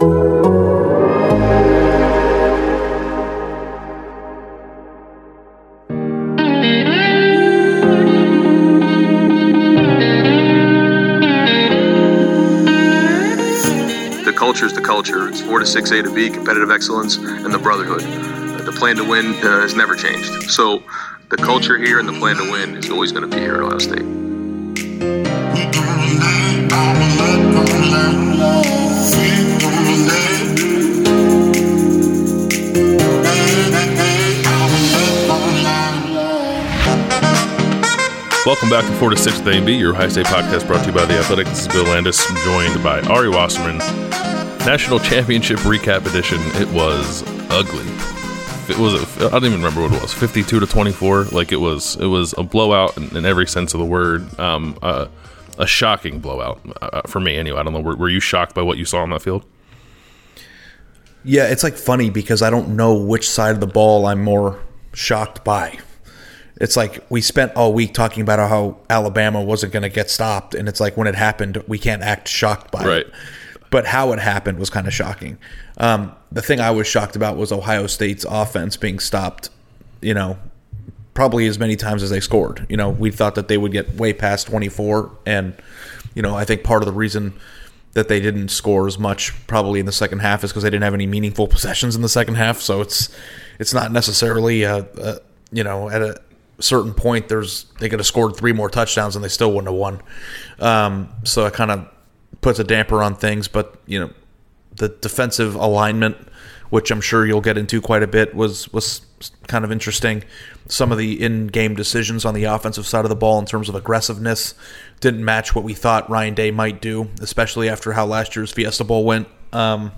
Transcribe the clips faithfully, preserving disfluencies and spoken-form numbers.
The culture is the culture. It's four to six A to B, competitive excellence, and the brotherhood. Uh, the plan to win uh, has never changed. So the culture here and the plan to win is always going to be here at Ohio State. Welcome back to four to six A and B, your Ohio State podcast brought to you by The Athletic. This is Bill Landis, joined by Ari Wasserman. National Championship Recap Edition. It was ugly. It was, a, I don't even remember what it was, fifty-two to twenty-four. Like, it was it was a blowout in, in every sense of the word. Um, uh, a shocking blowout, uh, for me anyway. I don't know, were, were you shocked by what you saw on that field? Yeah, it's like funny because I don't know which side of the ball I'm more shocked by. It's like we spent all week talking about how Alabama wasn't going to get stopped, and it's like when it happened, we can't act shocked by right. it. But how it happened was kind of shocking. Um, the thing I was shocked about was Ohio State's offense being stopped, you know, probably as many times as they scored. You know, we thought that they would get way past twenty-four, and, you know, I think part of the reason that they didn't score as much probably in the second half is because they didn't have any meaningful possessions in the second half. So it's it's not necessarily, a, a, you know, at a certain point, there's they could have scored three more touchdowns and they still wouldn't have won. Um, so it kind of puts a damper on things, but you know, the defensive alignment, which I'm sure you'll get into quite a bit, was was kind of interesting. Some of the in-game decisions on the offensive side of the ball in terms of aggressiveness didn't match what we thought Ryan Day might do, especially after how last year's Fiesta Bowl went. Um,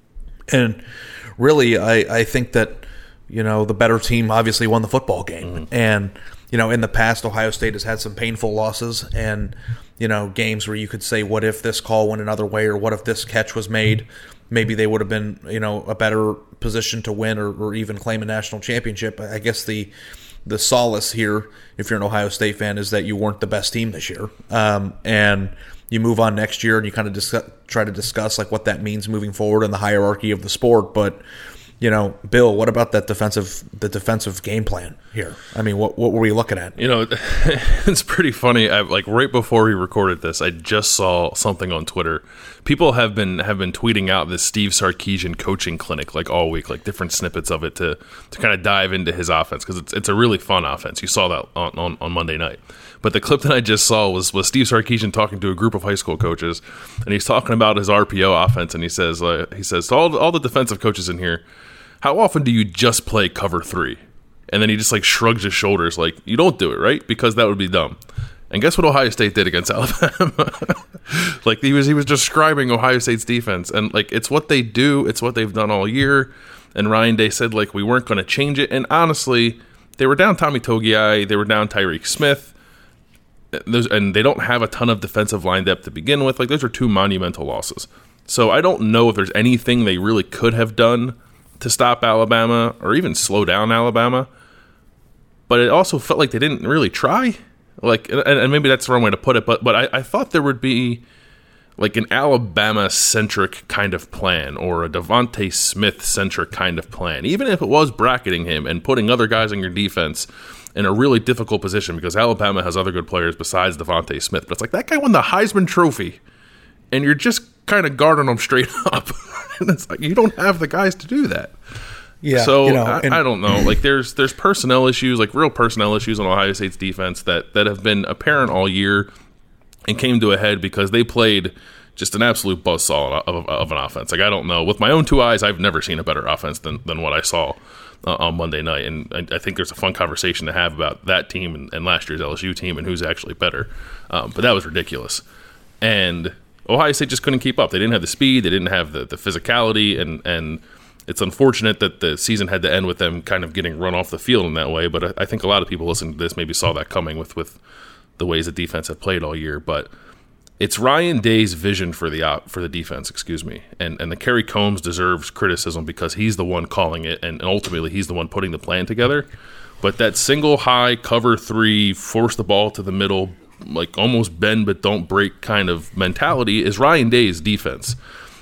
and really, I, I think that, you know, the better team obviously won the football game. Mm-hmm. And, you know, in the past, Ohio State has had some painful losses and, you know, games where you could say, what if this call went another way, or what if this catch was made? Maybe they would have been, you know, a better position to win, or, or even claim a national championship. I guess the the solace here, if you're an Ohio State fan, is that you weren't the best team this year. Um, and you move on next year and you kind of discuss, try to discuss like what that means moving forward in the hierarchy of the sport. But, you know, Bill, what about that defensive the defensive game plan here? I mean, what what were we looking at? You know, it's pretty funny. I, like right before we recorded this, I just saw something on Twitter. People have been have been tweeting out this Steve Sarkisian coaching clinic like all week, like different snippets of it to to kind of dive into his offense, because it's it's a really fun offense. You saw that on, on, on Monday night. But the clip that I just saw was was Steve Sarkisian talking to a group of high school coaches, and he's talking about his R P O offense, and he says uh, he says to all all the defensive coaches in here, how often do you just play cover three? And then he just like shrugs his shoulders like, you don't do it, right? Because that would be dumb. And guess what Ohio State did against Alabama? Like he was he was describing Ohio State's defense, and like it's what they do, it's what they've done all year. And Ryan Day said like we weren't going to change it. And honestly, they were down Tommy Togiai, they were down Tyreek Smith. Those, and they don't have a ton of defensive line depth to begin with. Like those are two monumental losses. So I don't know if there's anything they really could have done to stop Alabama or even slow down Alabama. But it also felt like they didn't really try. Like, and, and maybe that's the wrong way to put it, but but I, I thought there would be like an Alabama-centric kind of plan or a Devontae Smith-centric kind of plan, even if it was bracketing him and putting other guys on your defense in a really difficult position, because Alabama has other good players besides Devontae Smith. But it's like, that guy won the Heisman Trophy, and you're just kind of guarding him straight up. And it's like, you don't have the guys to do that. Yeah, so you know, I, and- I don't know. Like there's there's personnel issues, like real personnel issues on Ohio State's defense that, that have been apparent all year and came to a head because they played just an absolute buzzsaw of, of an offense. Like I don't know. With my own two eyes, I've never seen a better offense than, than what I saw uh, on Monday night. And I, I think there's a fun conversation to have about that team and, and last year's L S U team and who's actually better. Um, but that was ridiculous. And Ohio State just couldn't keep up. They didn't have the speed. They didn't have the, the physicality, and and it's unfortunate that the season had to end with them kind of getting run off the field in that way, but I, I think a lot of people listening to this maybe saw that coming with, with the ways the defense have played all year. But it's Ryan Day's vision for the op, for the defense, excuse me, and and the Kerry Combs deserves criticism because he's the one calling it, and, and ultimately he's the one putting the plan together. But that single high cover three, force the ball to the middle, like almost bend but don't break kind of mentality is Ryan Day's defense.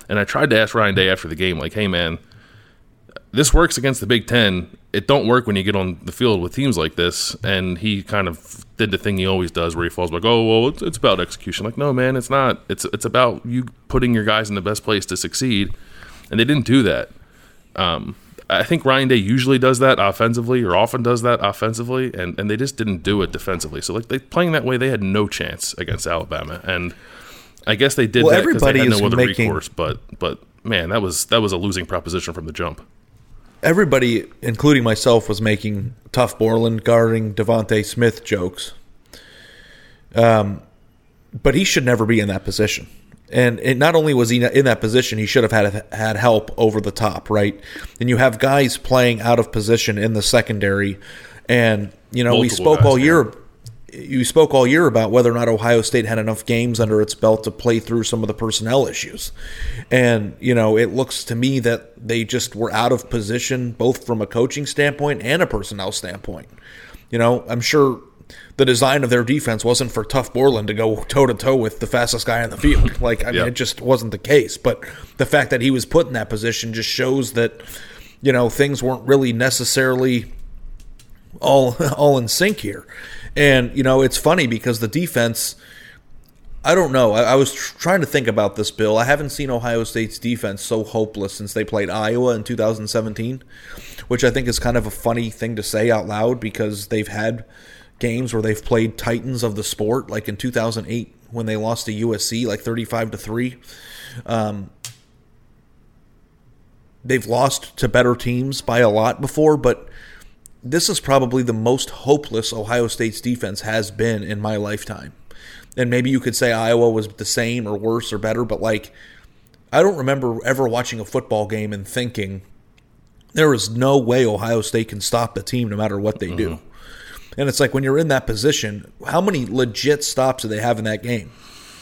And I tried to ask Ryan Day after the game, like, hey, man, this works against the Big Ten. It don't work when you get on the field with teams like this. And he kind of did the thing he always does where he falls like, oh, well, it's, it's about execution. Like, no, man, it's not. It's it's about you putting your guys in the best place to succeed. And they didn't do that. Um, I think Ryan Day usually does that offensively or often does that offensively, and, and they just didn't do it defensively. So, like, they playing that way, they had no chance against Alabama. And I guess they did well, that because they had no other making, recourse. But, but man, that was that was a losing proposition from the jump. Everybody, including myself, was making Tough Borland guarding Devontae Smith jokes. Um, but he should never be in that position. And it, not only was he in that position, he should have had had help over the top, right? And you have guys playing out of position in the secondary. And, you know, Multiple we spoke guys, all year yeah. You spoke all year about whether or not Ohio State had enough games under its belt to play through some of the personnel issues. And, you know, it looks to me that they just were out of position both from a coaching standpoint and a personnel standpoint. You know, I'm sure the design of their defense wasn't for Tough Borland to go toe-to-toe with the fastest guy on the field. Like, I mean, yep. It just wasn't the case. But the fact that he was put in that position just shows that, you know, things weren't really necessarily all all in sync here. And, you know, it's funny because the defense, I don't know. I, I was tr- trying to think about this, Bill. I haven't seen Ohio State's defense so hopeless since they played Iowa in two thousand seventeen, which I think is kind of a funny thing to say out loud because they've had games where they've played titans of the sport, like in two thousand eight when they lost to U S C like thirty-five to three. Um, they've lost to better teams by a lot before, but this is probably the most hopeless Ohio State's defense has been in my lifetime. And maybe you could say Iowa was the same or worse or better, but like I don't remember ever watching a football game and thinking there is no way Ohio State can stop the team no matter what they mm-hmm. do. And it's like when you're in that position, how many legit stops do they have in that game?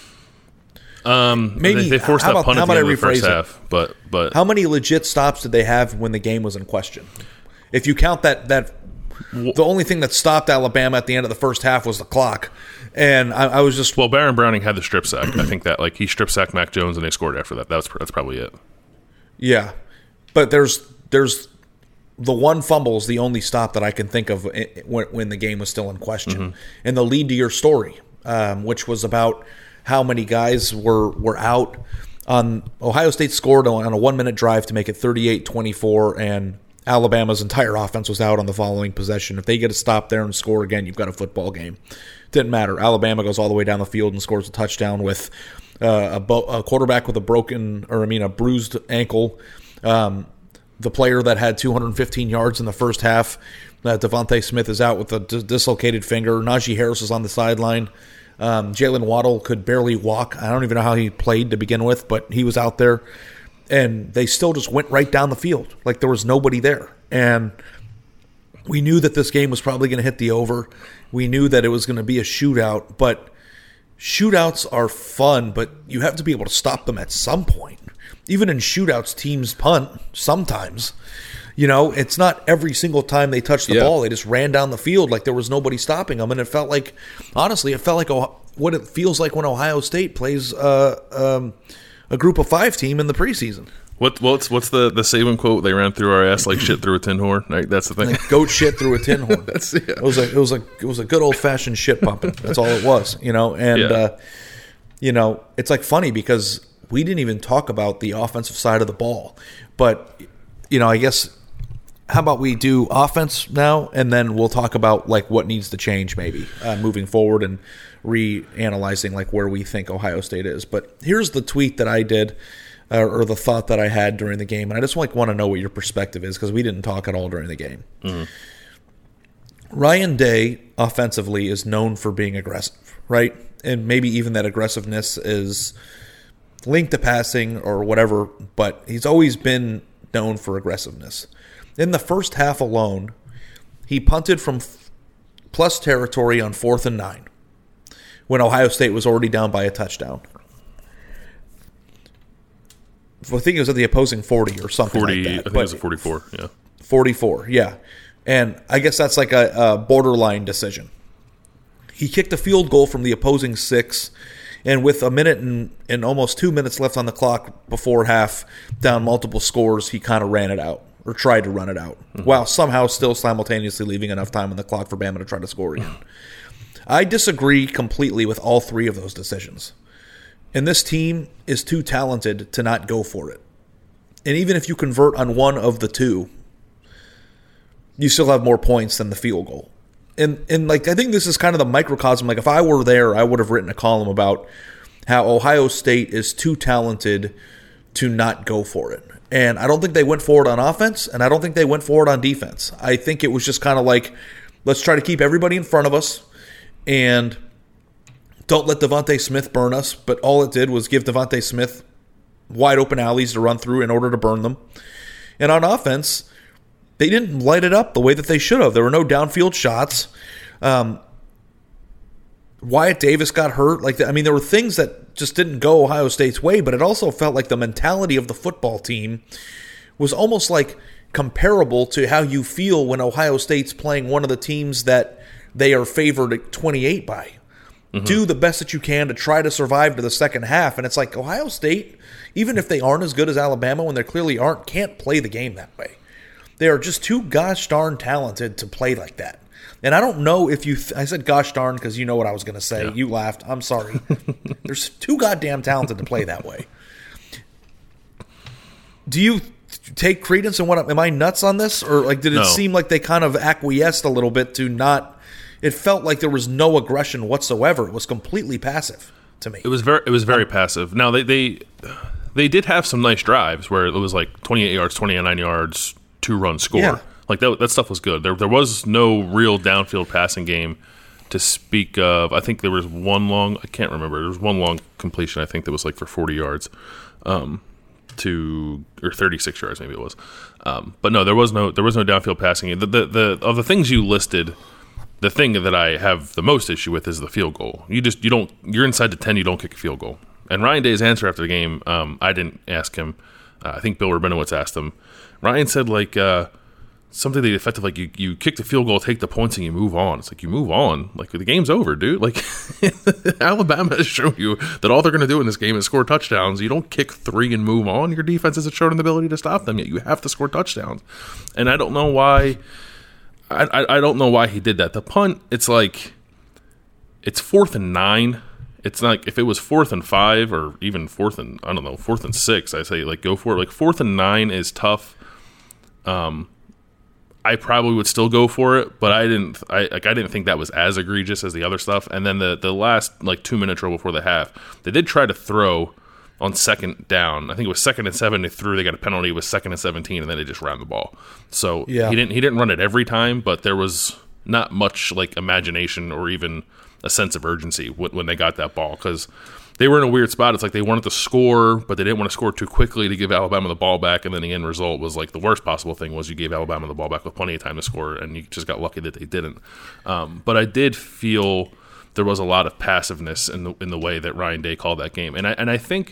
Um, Maybe they, they forced how that about, punt how at the about end I of the first rephrase half, it? but but how many legit stops did they have when the game was in question? If you count that, that the only thing that stopped Alabama at the end of the first half was the clock, and I, I was just well, Baron Browning had the strip sack. I think that like he strip sacked Mac Jones and they scored after that. That's that's probably it. Yeah, but there's there's the one fumble is the only stop that I can think of when, when the game was still in question, mm-hmm. and the lead to your story, um, which was about how many guys were were out. On Ohio State scored on a one minute drive to make it thirty-eight twenty-four, and Alabama's entire offense was out on the following possession. If they get a stop there and score again, you've got a football game. Didn't matter. Alabama goes all the way down the field and scores a touchdown with uh, a, bo- a quarterback with a broken, or I mean, a bruised ankle. Um, the player that had two hundred fifteen yards in the first half, uh, Devontae Smith is out with a dis- dislocated finger. Najee Harris is on the sideline. Um, Jalen Waddle could barely walk. I don't even know how he played to begin with, but he was out there. And they still just went right down the field. Like there was nobody there. And we knew that this game was probably going to hit the over. We knew that it was going to be a shootout. But shootouts are fun, but you have to be able to stop them at some point. Even in shootouts, teams punt sometimes. You know, it's not every single time they touch the yeah. ball. They just ran down the field like there was nobody stopping them. And it felt like, honestly, it felt like what it feels like when Ohio State plays uh, um, a group of five team in the preseason. What what's what's the the Saban quote? They ran through our ass like shit through a tin horn. Like, that's the thing. Like goat shit through a tin horn. That's, yeah. It was a it was a it was a good old fashioned shit pumping. That's all it was. You know, and yeah. uh, you know, it's like funny because we didn't even talk about the offensive side of the ball. But you know, I guess how about we do offense now, and then we'll talk about like what needs to change maybe uh, moving forward and reanalyzing like where we think Ohio State is. But here's the tweet that I did, uh, or the thought that I had during the game, and I just like want to know what your perspective is because we didn't talk at all during the game. Mm-hmm. Ryan Day offensively is known for being aggressive, right? And maybe even that aggressiveness is linked to passing or whatever, but he's always been known for aggressiveness. In the first half alone, he punted from plus territory on fourth and nine when Ohio State was already down by a touchdown. I think it was at the opposing forty or something forty, like that. I think it was a forty-four, yeah. forty-four, yeah. And I guess that's like a, a borderline decision. He kicked a field goal from the opposing six And with a minute and, and almost two minutes left on the clock before half, down multiple scores, he kind of ran it out or tried to run it out, mm-hmm. while somehow still simultaneously leaving enough time on the clock for Bama to try to score again. I disagree completely with all three of those decisions. And this team is too talented to not go for it. And even if you convert on one of the two, you still have more points than the field goal. And and like I think this is kind of the microcosm. Like if I were there, I would have written a column about how Ohio State is too talented to not go for it. And I don't think they went for it on offense, and I don't think they went for it on defense. I think it was just kind of like, let's try to keep everybody in front of us, and don't let Devontae Smith burn us. But all it did was give Devontae Smith wide open alleys to run through in order to burn them. And on offense, they didn't light it up the way that they should have. There were no downfield shots. Um, Wyatt Davis got hurt. Like I mean, there were things that just didn't go Ohio State's way, but it also felt like the mentality of the football team was almost like comparable to how you feel when Ohio State's playing one of the teams that they are favored at twenty-eight by. Mm-hmm. Do the best that you can to try to survive to the second half. And it's like Ohio State, even if they aren't as good as Alabama when they clearly aren't, can't play the game that way. They are just too gosh darn talented to play like that. And I don't know if you th- – I said gosh darn because you know what I was going to say. Yeah. You laughed. I'm sorry. They're too goddamn talented to play that way. Do you take credence in what – am I nuts on this? Or like did it no. seem like they kind of acquiesced a little bit to not – it felt like there was no aggression whatsoever. It was completely passive to me. It was very, it was very um, passive. Now, they, they they did have some nice drives where it was like twenty-eight yards, twenty-nine yards, two-run score. Yeah. Like, that that stuff was good. There there was no real downfield passing game to speak of. I think there was one long – I can't remember. There was one long completion, I think, that was like for forty yards um, to – or thirty-six yards maybe it was. Um, but no, there was no there was no downfield passing game. The, the, the, of the things you listed – the thing that I have the most issue with is the field goal. You just you don't you're inside the ten, you don't kick a field goal. And Ryan Day's answer after the game, um, I didn't ask him. Uh, I think Bill Rabinowitz asked him. Ryan said like uh, something to the effect of like you you kick the field goal, take the points, and you move on. It's like you move on, like the game's over, dude. Like Alabama has shown you that all they're going to do in this game is score touchdowns. You don't kick three and move on. Your defense hasn't shown an ability to stop them yet. You have to score touchdowns, and I don't know why. I, I don't know why he did that. The punt, it's like, it's fourth and nine. It's like, if it was fourth and five or even fourth and, I don't know, fourth and six, I say, like, go for it. Like, fourth and nine is tough. Um, I probably would still go for it, but I didn't, I like, I didn't think that was as egregious as the other stuff. And then the, the last, like, two-minute drill before the half, they did try to throw on second down. I think it was second and seven. They threw. They got a penalty. It was second and seventeen, and then they just ran the ball. So yeah. he didn't. He didn't run it every time, but there was not much like imagination or even a sense of urgency when, when they got that ball because they were in a weird spot. It's like they wanted to score, but they didn't want to score too quickly to give Alabama the ball back. And then the end result was like the worst possible thing was you gave Alabama the ball back with plenty of time to score, and you just got lucky that they didn't. Um, but I did feel there was a lot of passiveness in the in the way that Ryan Day called that game, and I and I think.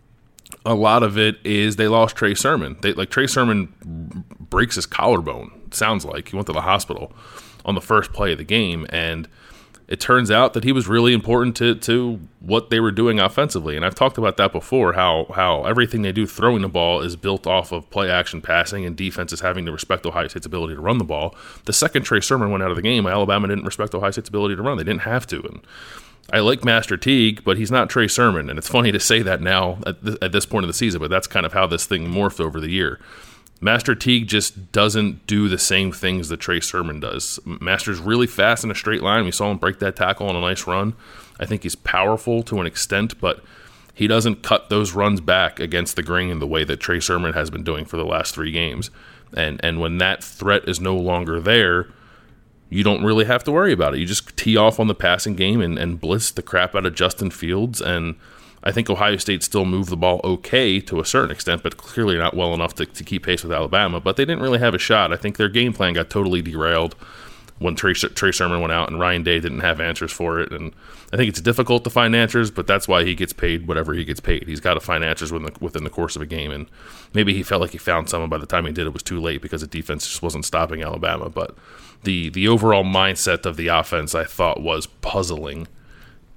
A lot of it is they lost Trey Sermon. They, like Trey Sermon breaks his collarbone, it sounds like. He went to the hospital on the first play of the game, and it turns out that he was really important to, to what they were doing offensively. And I've talked about that before, how how everything they do throwing the ball is built off of play-action passing and defenses having to respect Ohio State's ability to run the ball. The second Trey Sermon went out of the game, Alabama didn't respect Ohio State's ability to run. They didn't have to, and I like Master Teague, but he's not Trey Sermon, and it's funny to say that now at, th- at this point of the season, but that's kind of how this thing morphed over the year. Master Teague just doesn't do the same things that Trey Sermon does. Master's really fast in a straight line. We saw him break that tackle on a nice run. I think he's powerful to an extent, but he doesn't cut those runs back against the grain the way that Trey Sermon has been doing for the last three games. And and when that threat is no longer there, you don't really have to worry about it. You just tee off on the passing game and, and blitz the crap out of Justin Fields. And I think Ohio State still moved the ball okay to a certain extent, but clearly not well enough to, to keep pace with Alabama. But they didn't really have a shot. I think their game plan got totally derailed when Trey, Trey Sermon went out and Ryan Day didn't have answers for it. And I think it's difficult to find answers, but that's why he gets paid whatever he gets paid. He's got to find answers within the, within the course of a game. And maybe he felt like he found some, and by the time he did, it was too late because the defense just wasn't stopping Alabama. But the the overall mindset of the offense, I thought, was puzzling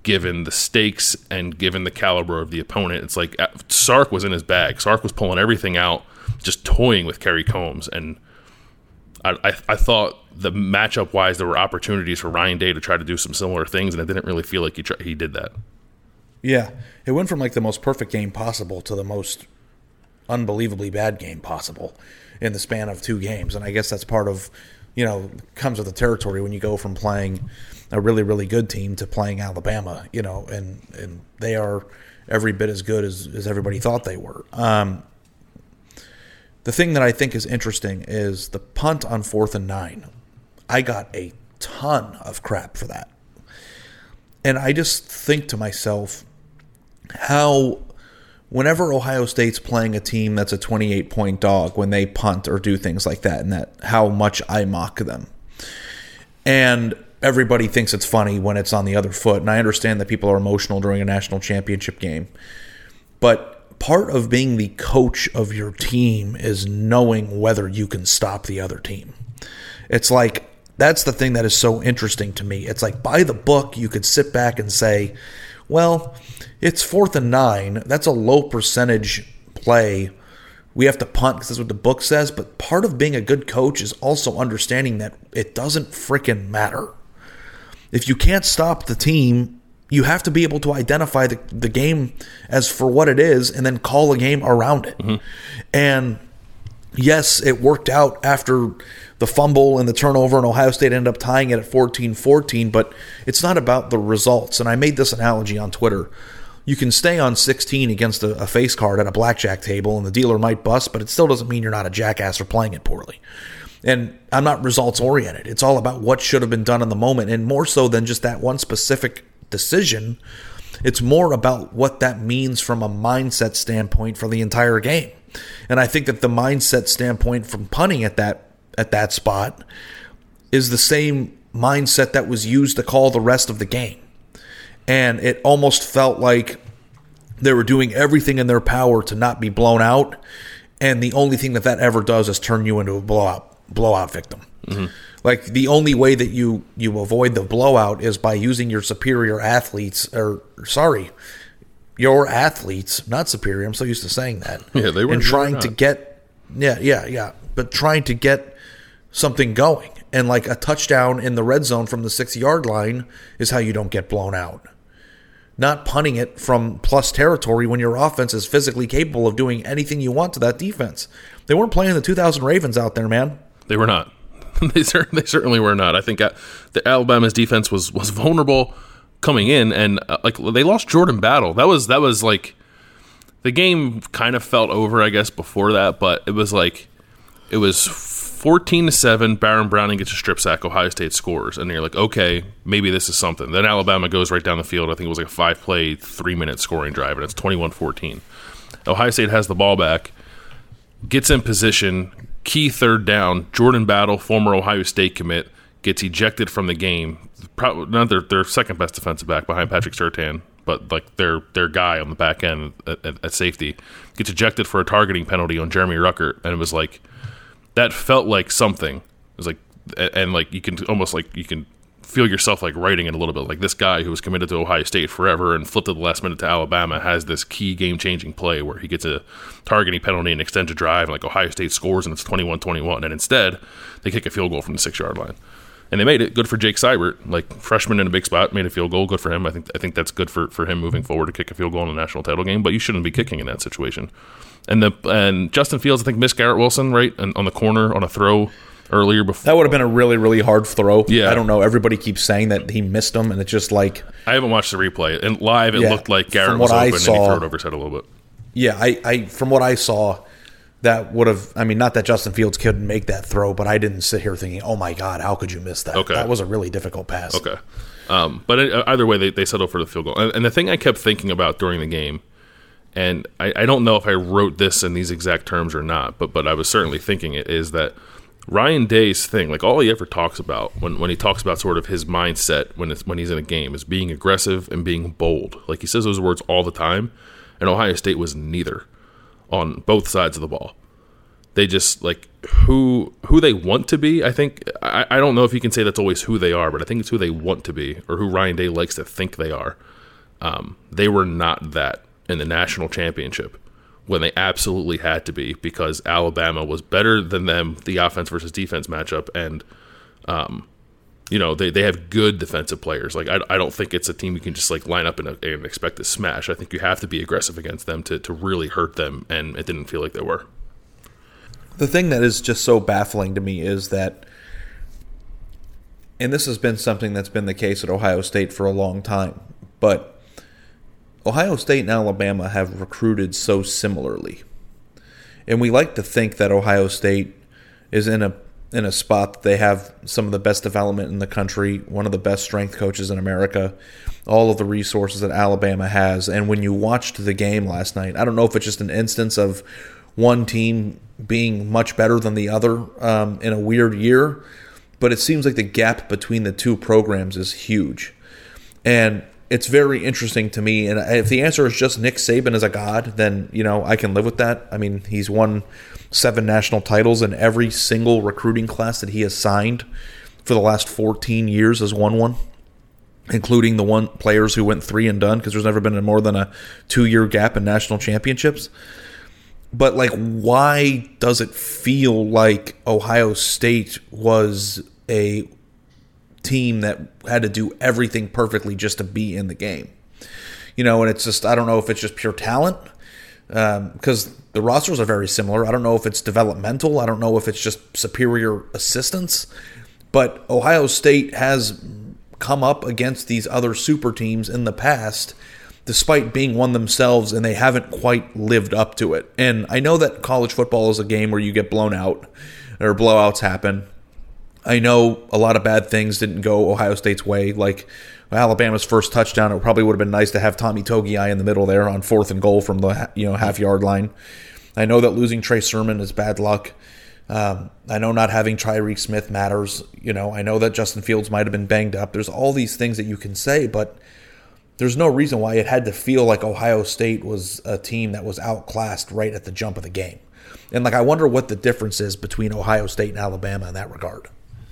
given the stakes and given the caliber of the opponent. It's like Sark was in his bag. Sark was pulling everything out, just toying with Kerry Combs. And I, I, I thought the matchup-wise, there were opportunities for Ryan Day to try to do some similar things, and it didn't really feel like he try, he did that. Yeah. It went from like the most perfect game possible to the most unbelievably bad game possible in the span of two games. And I guess that's part of, you know, comes with the territory when you go from playing a really, really good team to playing Alabama, you know, and, and they are every bit as good as, as everybody thought they were. Um, the thing that I think is interesting is the punt on fourth and nine. I got a ton of crap for that. And I just think to myself how whenever Ohio State's playing a team that's a twenty-eight point dog, when they punt or do things like that, and that how much I mock them. And everybody thinks it's funny when it's on the other foot. And I understand that people are emotional during a national championship game. But part of being the coach of your team is knowing whether you can stop the other team. It's like, that's the thing that is so interesting to me. It's like, by the book, you could sit back and say, well, it's fourth and nine. That's a low percentage play. We have to punt because that's what the book says. But part of being a good coach is also understanding that it doesn't freaking matter. If you can't stop the team, you have to be able to identify the, the game as for what it is and then call a game around it. Mm-hmm. And yes, it worked out after the fumble and the turnover, and Ohio State ended up tying it at fourteen fourteen, but it's not about the results. And I made this analogy on Twitter. You can stay on sixteen against a, a face card at a blackjack table, and the dealer might bust, but it still doesn't mean you're not a jackass or playing it poorly. And I'm not results-oriented. It's all about what should have been done in the moment, and more so than just that one specific decision, it's more about what that means from a mindset standpoint for the entire game. And I think that the mindset standpoint from punting at that at that spot is the same mindset that was used to call the rest of the game. And it almost felt like they were doing everything in their power to not be blown out, and the only thing that that ever does is turn you into a blowout blowout victim. Mm-hmm. Like, the only way that you, you avoid the blowout is by using your superior athletes, or sorry, your athletes, not superior, I'm so used to saying that. Yeah, they were. And trying to get, yeah, yeah, yeah, but trying to get something going. And like a touchdown in the red zone from the six-yard line is how you don't get blown out. Not punting it from plus territory when your offense is physically capable of doing anything you want to that defense. They weren't playing the two thousand Ravens out there, man. They were not. they, certainly, they certainly were not. I think uh, the Alabama's defense was was vulnerable coming in, and uh, like they lost Jordan Battle. That was that was like the game kind of felt over, I guess, before that. But it was like it was fourteen to seven. Baron Browning gets a strip sack. Ohio State scores, and you're like, okay, maybe this is something. Then Alabama goes right down the field. I think it was like a five play, three minute scoring drive, and it's twenty-one fourteen. Ohio State has the ball back, gets in position. Key third down, Jordan Battle, former Ohio State commit, gets ejected from the game. Probably not their, their second best defensive back behind Patrick Surtain, but like their their guy on the back end at, at, at safety gets ejected for a targeting penalty on Jeremy Ruckert, and it was like that felt like something. It was like, and like you can almost like you can feel yourself like writing it a little bit. Like, this guy who was committed to Ohio State forever and flipped at the last minute to Alabama has this key game-changing play where he gets a targeting penalty and extends a drive, and like Ohio State scores and it's twenty-one twenty-one, and instead they kick a field goal from the six-yard line. And they made it. Good for Jake Seibert, like freshman in a big spot, made a field goal. Good for him. I think I think that's good for, for him moving forward to kick a field goal in a national title game, but you shouldn't be kicking in that situation. And the and Justin Fields, I think, missed Garrett Wilson, right, and on the corner on a throw earlier before. That would have been a really, really hard throw. Yeah. I don't know. Everybody keeps saying that he missed him, and it's just like... I haven't watched the replay. And live, it yeah, looked like Garrett was open, saw, and he threw it over his head a little bit. Yeah, I, I from what I saw, that would have... I mean, not that Justin Fields couldn't make that throw, but I didn't sit here thinking, oh, my God, how could you miss that? Okay. That was a really difficult pass. Okay. Um, but either way, they, they settled for the field goal. And, and the thing I kept thinking about during the game, and I, I don't know if I wrote this in these exact terms or not, but but I was certainly thinking it, is that Ryan Day's thing, like all he ever talks about when, when he talks about sort of his mindset when it's, when he's in a game, is being aggressive and being bold. Like, he says those words all the time, and Ohio State was neither on both sides of the ball. They just, like, who who they want to be, I think, I, I don't know if you can say that's always who they are, but I think it's who they want to be, or who Ryan Day likes to think they are. Um, they were not that in the national championship when they absolutely had to be, because Alabama was better than them, the offense versus defense matchup, and um, you know they, they have good defensive players. Like I, I don't think it's a team you can just like line up and, and expect to smash. I think you have to be aggressive against them to, to really hurt them, and it didn't feel like they were. The thing that is just so baffling to me is that, and this has been something that's been the case at Ohio State for a long time, but Ohio State and Alabama have recruited so similarly. And we like to think that Ohio State is in a in a spot that they have some of the best development in the country, one of the best strength coaches in America, all of the resources that Alabama has. And when you watched the game last night, I don't know if it's just an instance of one team being much better than the other um, in a weird year, but it seems like the gap between the two programs is huge. And it's very interesting to me, and if the answer is just Nick Saban is a god, then, you know, I can live with that. I mean, he's won seven national titles, and every single recruiting class that he has signed for the last fourteen years has won one, including the one players who went three and done, because there's never been a more than a two-year gap in national championships. But, like, why does it feel like Ohio State was a team that had to do everything perfectly just to be in the game? You know, and it's just, I don't know if it's just pure talent, because um, the rosters are very similar. I don't know if it's developmental. I don't know if it's just superior assistance. But Ohio State has come up against these other super teams in the past, despite being one themselves, and they haven't quite lived up to it. And I know that college football is a game where you get blown out, or blowouts happen. I know a lot of bad things didn't go Ohio State's way, like Alabama's first touchdown. It probably would have been nice to have Tommy Togiai in the middle there on fourth and goal from the you know half-yard line. I know that losing Trey Sermon is bad luck. Um, I know not having Tyreek Smith matters. You know, I know that Justin Fields might have been banged up. There's all these things that you can say, but there's no reason why it had to feel like Ohio State was a team that was outclassed right at the jump of the game. And, like, I wonder what the difference is between Ohio State and Alabama in that regard.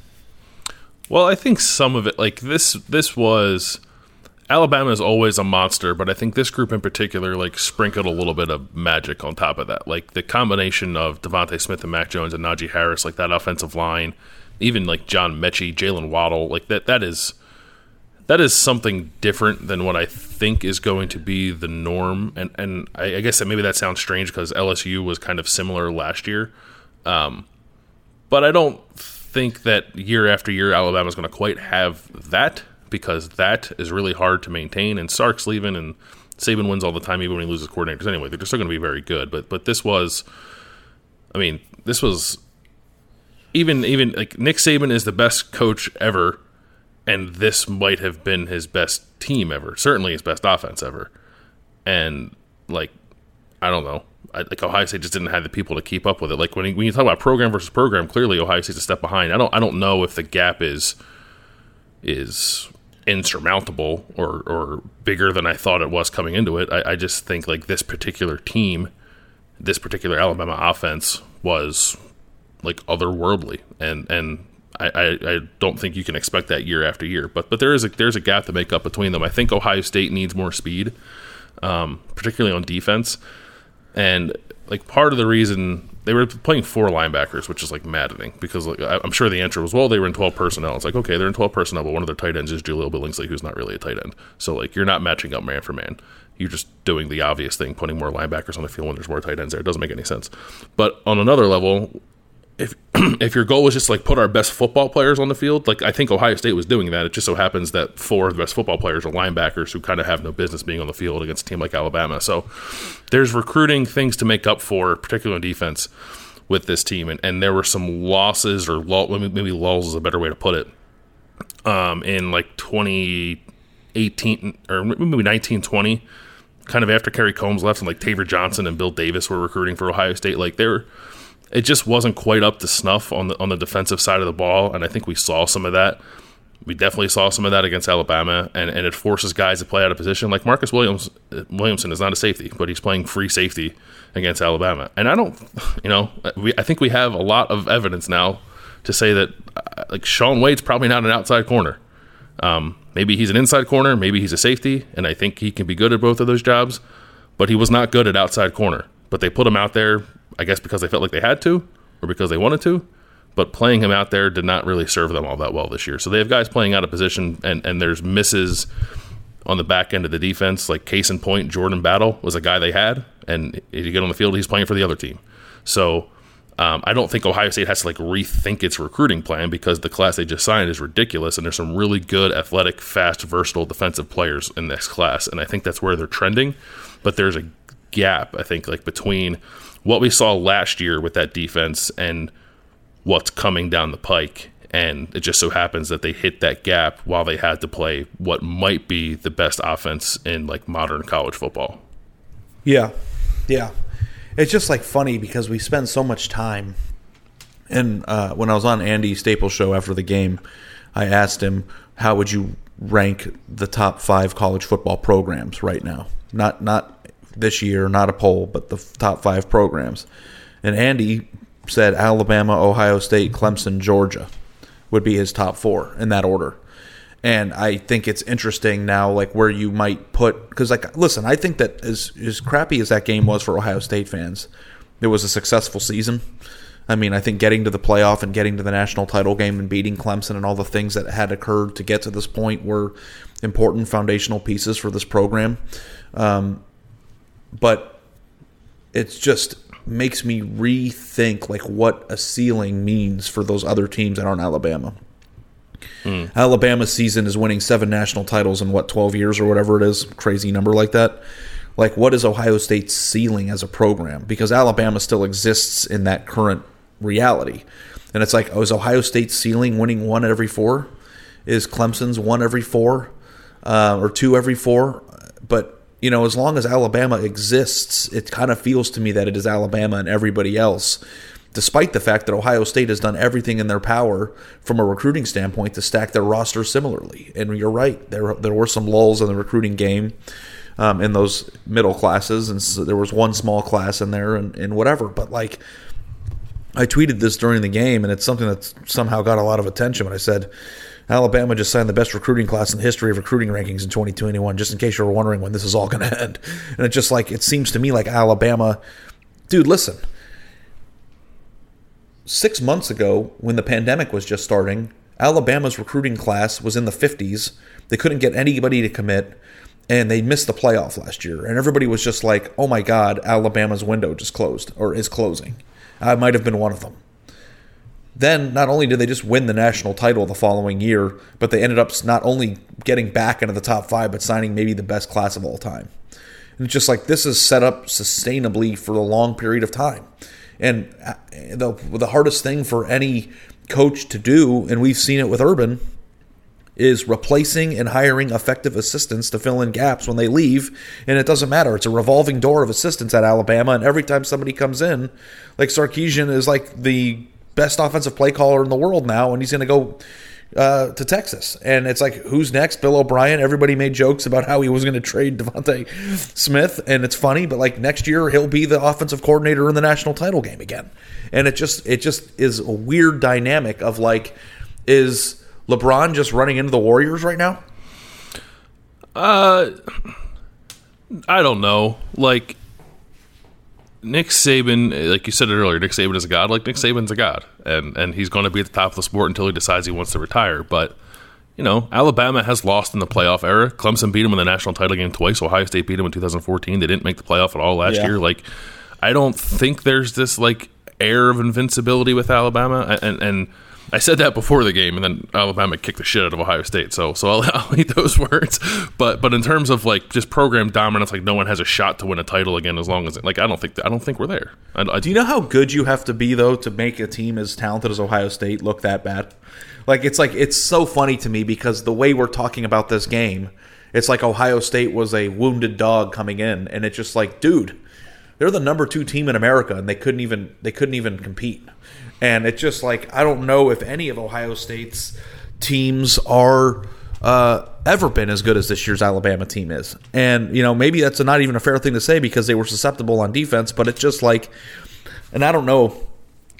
Well, I think some of it, like this, this was Alabama is always a monster, but I think this group in particular, like, sprinkled a little bit of magic on top of that. Like the combination of Devontae Smith and Mac Jones and Najee Harris, like that offensive line, even like John Mechie, Jalen Waddle, like that. That is that is something different than what I think is going to be the norm. And and I, I guess that maybe that sounds strange because L S U was kind of similar last year, um, but I don't think that year after year Alabama's going to quite have that, because that is really hard to maintain, and Sark's leaving and Saban wins all the time even when he loses coordinators anyway. They're still going to be very good, but but this was I mean this was even even like Nick Saban is the best coach ever, and this might have been his best team ever, certainly his best offense ever. And like I don't know, I, like Ohio State just didn't have the people to keep up with it. Like when, when you talk about program versus program, clearly Ohio State's a step behind. I don't I don't know if the gap is is insurmountable or or bigger than I thought it was coming into it. I, I just think like this particular team, this particular Alabama offense was like otherworldly, and and I, I, I don't think you can expect that year after year. But but there is a there's a gap to make up between them. I think Ohio State needs more speed, um, particularly on defense. And like part of the reason they were playing four linebackers, which is like maddening, because like, I'm sure the answer was, well, they were in twelve personnel. It's like, okay, they're in twelve personnel, but one of their tight ends is Jaleel Billingsley, who's not really a tight end. So like you're not matching up man for man. You're just doing the obvious thing, putting more linebackers on the field when there's more tight ends there. It doesn't make any sense. But on another level, if if your goal was just like put our best football players on the field, like I think Ohio State was doing that. It just so happens that four of the best football players are linebackers who kind of have no business being on the field against a team like Alabama. So there's recruiting things to make up for, particularly on defense, with this team. And, and there were some losses, or lull, maybe lulls is a better way to put it, um, in like twenty eighteen or maybe nineteen twenty, kind of after Kerry Combs left, and like Taver Johnson and Bill Davis were recruiting for Ohio State. Like they're It just wasn't quite up to snuff on the on the defensive side of the ball, and I think we saw some of that. We definitely saw some of that against Alabama, and, and it forces guys to play out of position. Like Marcus Williams Williamson is not a safety, but he's playing free safety against Alabama. And I don't, you know, we I think we have a lot of evidence now to say that, uh, like Shaun Wade's probably not an outside corner. Um, maybe he's an inside corner, maybe he's a safety, and I think he can be good at both of those jobs, but he was not good at outside corner. But they put him out there, I guess because they felt like they had to or because they wanted to, but playing him out there did not really serve them all that well this year. So they have guys playing out of position, and, and there's misses on the back end of the defense. Like case in point, Jordan Battle was a guy they had, and if you get on the field, he's playing for the other team. So um, I don't think Ohio State has to like rethink its recruiting plan because the class they just signed is ridiculous, and there's some really good, athletic, fast, versatile defensive players in this class, and I think that's where they're trending. But there's a gap, I think, like between what we saw last year with that defense and what's coming down the pike. And it just so happens that they hit that gap while they had to play what might be the best offense in like modern college football. Yeah, yeah. It's just like funny because we spend so much time. And uh, when I was on Andy Staples' show after the game, I asked him, how would you rank the top five college football programs right now? Not not this year, not a poll, but the top five programs. And Andy said Alabama, Ohio State, Clemson, Georgia would be his top four in that order. And I think it's interesting now, like where you might put, because like, listen, I think that as, as crappy as that game was for Ohio State fans, it was a successful season. I mean, I think getting to the playoff and getting to the national title game and beating Clemson and all the things that had occurred to get to this point were important foundational pieces for this program. Um, but it's just makes me rethink like what a ceiling means for those other teams that aren't Alabama. Mm. Alabama's season is winning seven national titles in what, twelve years or whatever it is, crazy number like that. Like, what is Ohio State's ceiling as a program? Because Alabama still exists in that current reality. And it's like, oh, is Ohio State's ceiling winning one every four? Is Clemson's one every four? Uh, or two every four? But you know, as long as Alabama exists, it kind of feels to me that it is Alabama and everybody else, despite the fact that Ohio State has done everything in their power from a recruiting standpoint to stack their roster similarly. And you're right, there there were some lulls in the recruiting game um, in those middle classes, and so there was one small class in there and, and whatever. But, like, I tweeted this during the game, and it's something that somehow got a lot of attention when I said, Alabama just signed the best recruiting class in the history of recruiting rankings in twenty twenty-one, just in case you were wondering when this is all going to end. And it just like, it seems to me like Alabama, dude, listen, six months ago when the pandemic was just starting, Alabama's recruiting class was in the fifties. They couldn't get anybody to commit, and they missed the playoff last year. And everybody was just like, oh my God, Alabama's window just closed or is closing. I might have been one of them. Then, not only did they just win the national title the following year, but they ended up not only getting back into the top five, but signing maybe the best class of all time. And it's just like, this is set up sustainably for a long period of time. And the, the hardest thing for any coach to do, and we've seen it with Urban, is replacing and hiring effective assistants to fill in gaps when they leave. And it doesn't matter. It's a revolving door of assistants at Alabama. And every time somebody comes in, like Sarkisian is like the best offensive play caller in the world now, and he's going to go uh, to Texas. And it's like, who's next? Bill O'Brien. Everybody made jokes about how he was going to trade Devontae Smith, and it's funny, but like next year he'll be the offensive coordinator in the national title game again. And it just it just is a weird dynamic of like, is LeBron just running into the Warriors right now? Uh, I don't know. Like, Nick Saban, like you said it earlier, Nick Saban is a god. Like, Nick Saban's a god, and and he's going to be at the top of the sport until he decides he wants to retire. But, you know, Alabama has lost in the playoff era. Clemson beat him in the national title game twice. Ohio State beat him in two thousand fourteen. They didn't make the playoff at all last yeah. year. Like, I don't think there's this, like, air of invincibility with Alabama. And and I said that before the game, and then Alabama kicked the shit out of Ohio State. So so I'll, I'll eat those words. But but in terms of like just program dominance, like no one has a shot to win a title again as long as it, like I don't think I don't think we're there. I, I, Do you know how good you have to be though to make a team as talented as Ohio State look that bad? Like it's like it's so funny to me because the way we're talking about this game, it's like Ohio State was a wounded dog coming in, and it's just like, dude, they're the number two team in America, and they couldn't even they couldn't even compete. And it's just like, I don't know if any of Ohio State's teams are uh, ever been as good as this year's Alabama team is. And, you know, maybe that's not even a fair thing to say because they were susceptible on defense, but it's just like, and I don't know,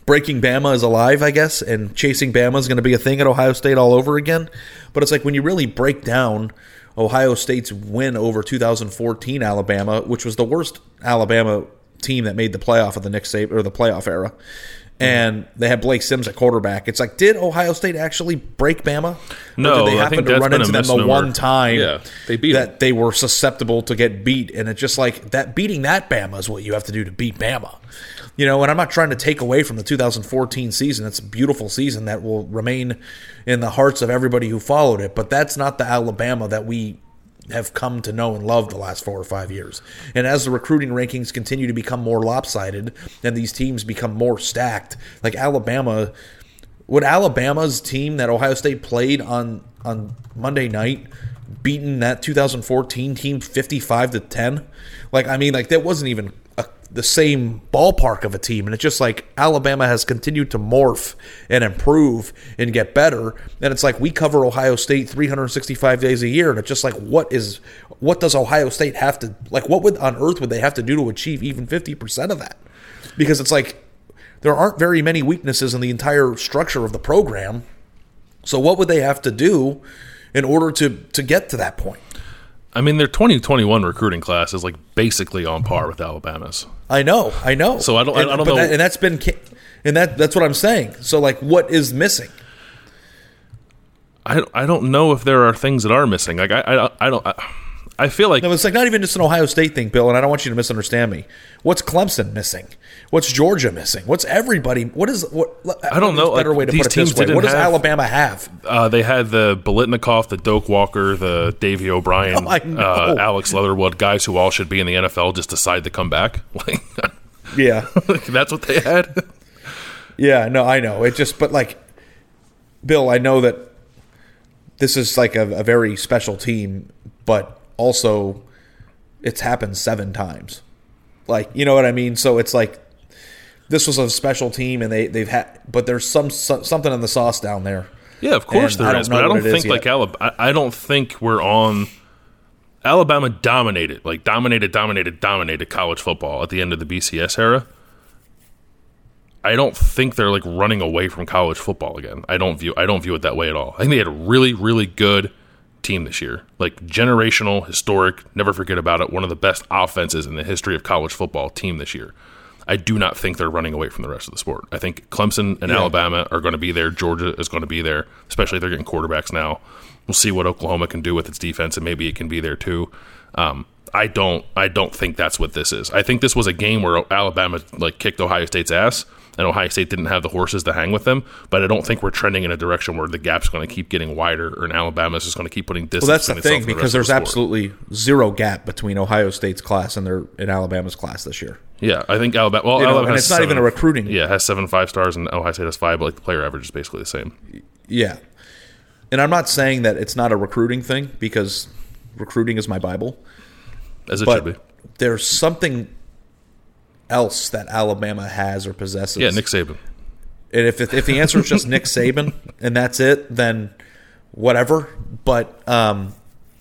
breaking Bama is alive, I guess, and chasing Bama is going to be a thing at Ohio State all over again. But it's like when you really break down Ohio State's win over two thousand fourteen Alabama, which was the worst Alabama team that made the playoff of the Nick Saban or the playoff era, and they had Blake Sims at quarterback. It's like, did Ohio State actually break Bama? No, or did they I happen think to that's run been into a them the misnomer. one time Yeah, they beat that them. they were susceptible to get beat? And it's just like that beating that Bama is what you have to do to beat Bama. You know, and I'm not trying to take away from the two thousand fourteen season. It's a beautiful season that will remain in the hearts of everybody who followed it. But that's not the Alabama that we have come to know and love the last four or five years. And as the recruiting rankings continue to become more lopsided and these teams become more stacked, like Alabama, would Alabama's team that Ohio State played on, on Monday night beaten that two thousand fourteen team fifty-five to ten? Like, I mean, like that wasn't even a, the same ballpark of a team. And it's just like Alabama has continued to morph and improve and get better. And it's like we cover Ohio State three hundred sixty-five days a year. And it's just like, what is, what does Ohio State have to, like, what would on earth would they have to do to achieve even fifty percent of that? Because it's like there aren't very many weaknesses in the entire structure of the program. So what would they have to do in order to, to get to that point? I mean, their twenty twenty-one recruiting class is like basically on par with Alabama's. I know, I know. So I don't, and, I don't but know, that, and that's been, and that that's what I'm saying. So like, what is missing? I, I don't know if there are things that are missing. Like I, I, I don't. I, I feel like No, it's like not even just an Ohio State thing, Bill. And I don't want you to misunderstand me. What's Clemson missing? What's Georgia missing? What's everybody? What is what? I don't know. Better Like, way to these put it teams this way. didn't What does have- Alabama have? uh, they had the Biletnikoff, the Doak Walker, the Davey O'Brien, Oh, I know. uh, Alex Leatherwood, guys who all should be in the N F L just decide to come back. Like Yeah, that's what they had. yeah. No, I know. It just, but like, Bill, I know that this is like a, a very special team, but also it's happened seven times. Like, you know what I mean? So it's like this was a special team, and they they've had, but there's some, some something in the sauce down there. Yeah, of course And I there don't is, know but I what don't it is think like yet. Alabama. I don't think we're on. Alabama dominated, like dominated, dominated, dominated college football at the end of the B C S era. I don't think they're like running away from college football again. I don't view I don't view it that way at all. I think they had a really, really good team this year. Like generational, historic, never forget about it. One of the best offenses in the history of college football team this year. I do not think they're running away from the rest of the sport. I think Clemson and Yeah. Alabama are going to be there. Georgia is going to be there, especially if they're getting quarterbacks now. We'll see what Oklahoma can do with its defense, and maybe it can be there too. Um, I don't. I don't think that's what this is. I think this was a game where Alabama like kicked Ohio State's ass, and Ohio State didn't have the horses to hang with them. But I don't think we're trending in a direction where the gap's going to keep getting wider, or an Alabama's just going to keep putting distance. Well, that's the between itself thing, and the because rest of there's the sport. absolutely zero gap between Ohio State's class and their and Alabama's class this year. Yeah, I think Alabama. Well, You know, Alabama and has it's not seven, even a recruiting. Yeah, it has seven five stars, and Ohio State has five. But like the player average is basically the same. Yeah. And I'm not saying that it's not a recruiting thing, because recruiting is my Bible. As it But should be. there's something else that Alabama has or possesses. Yeah, Nick Saban. And if if the answer is just Nick Saban and that's it, then whatever. But um,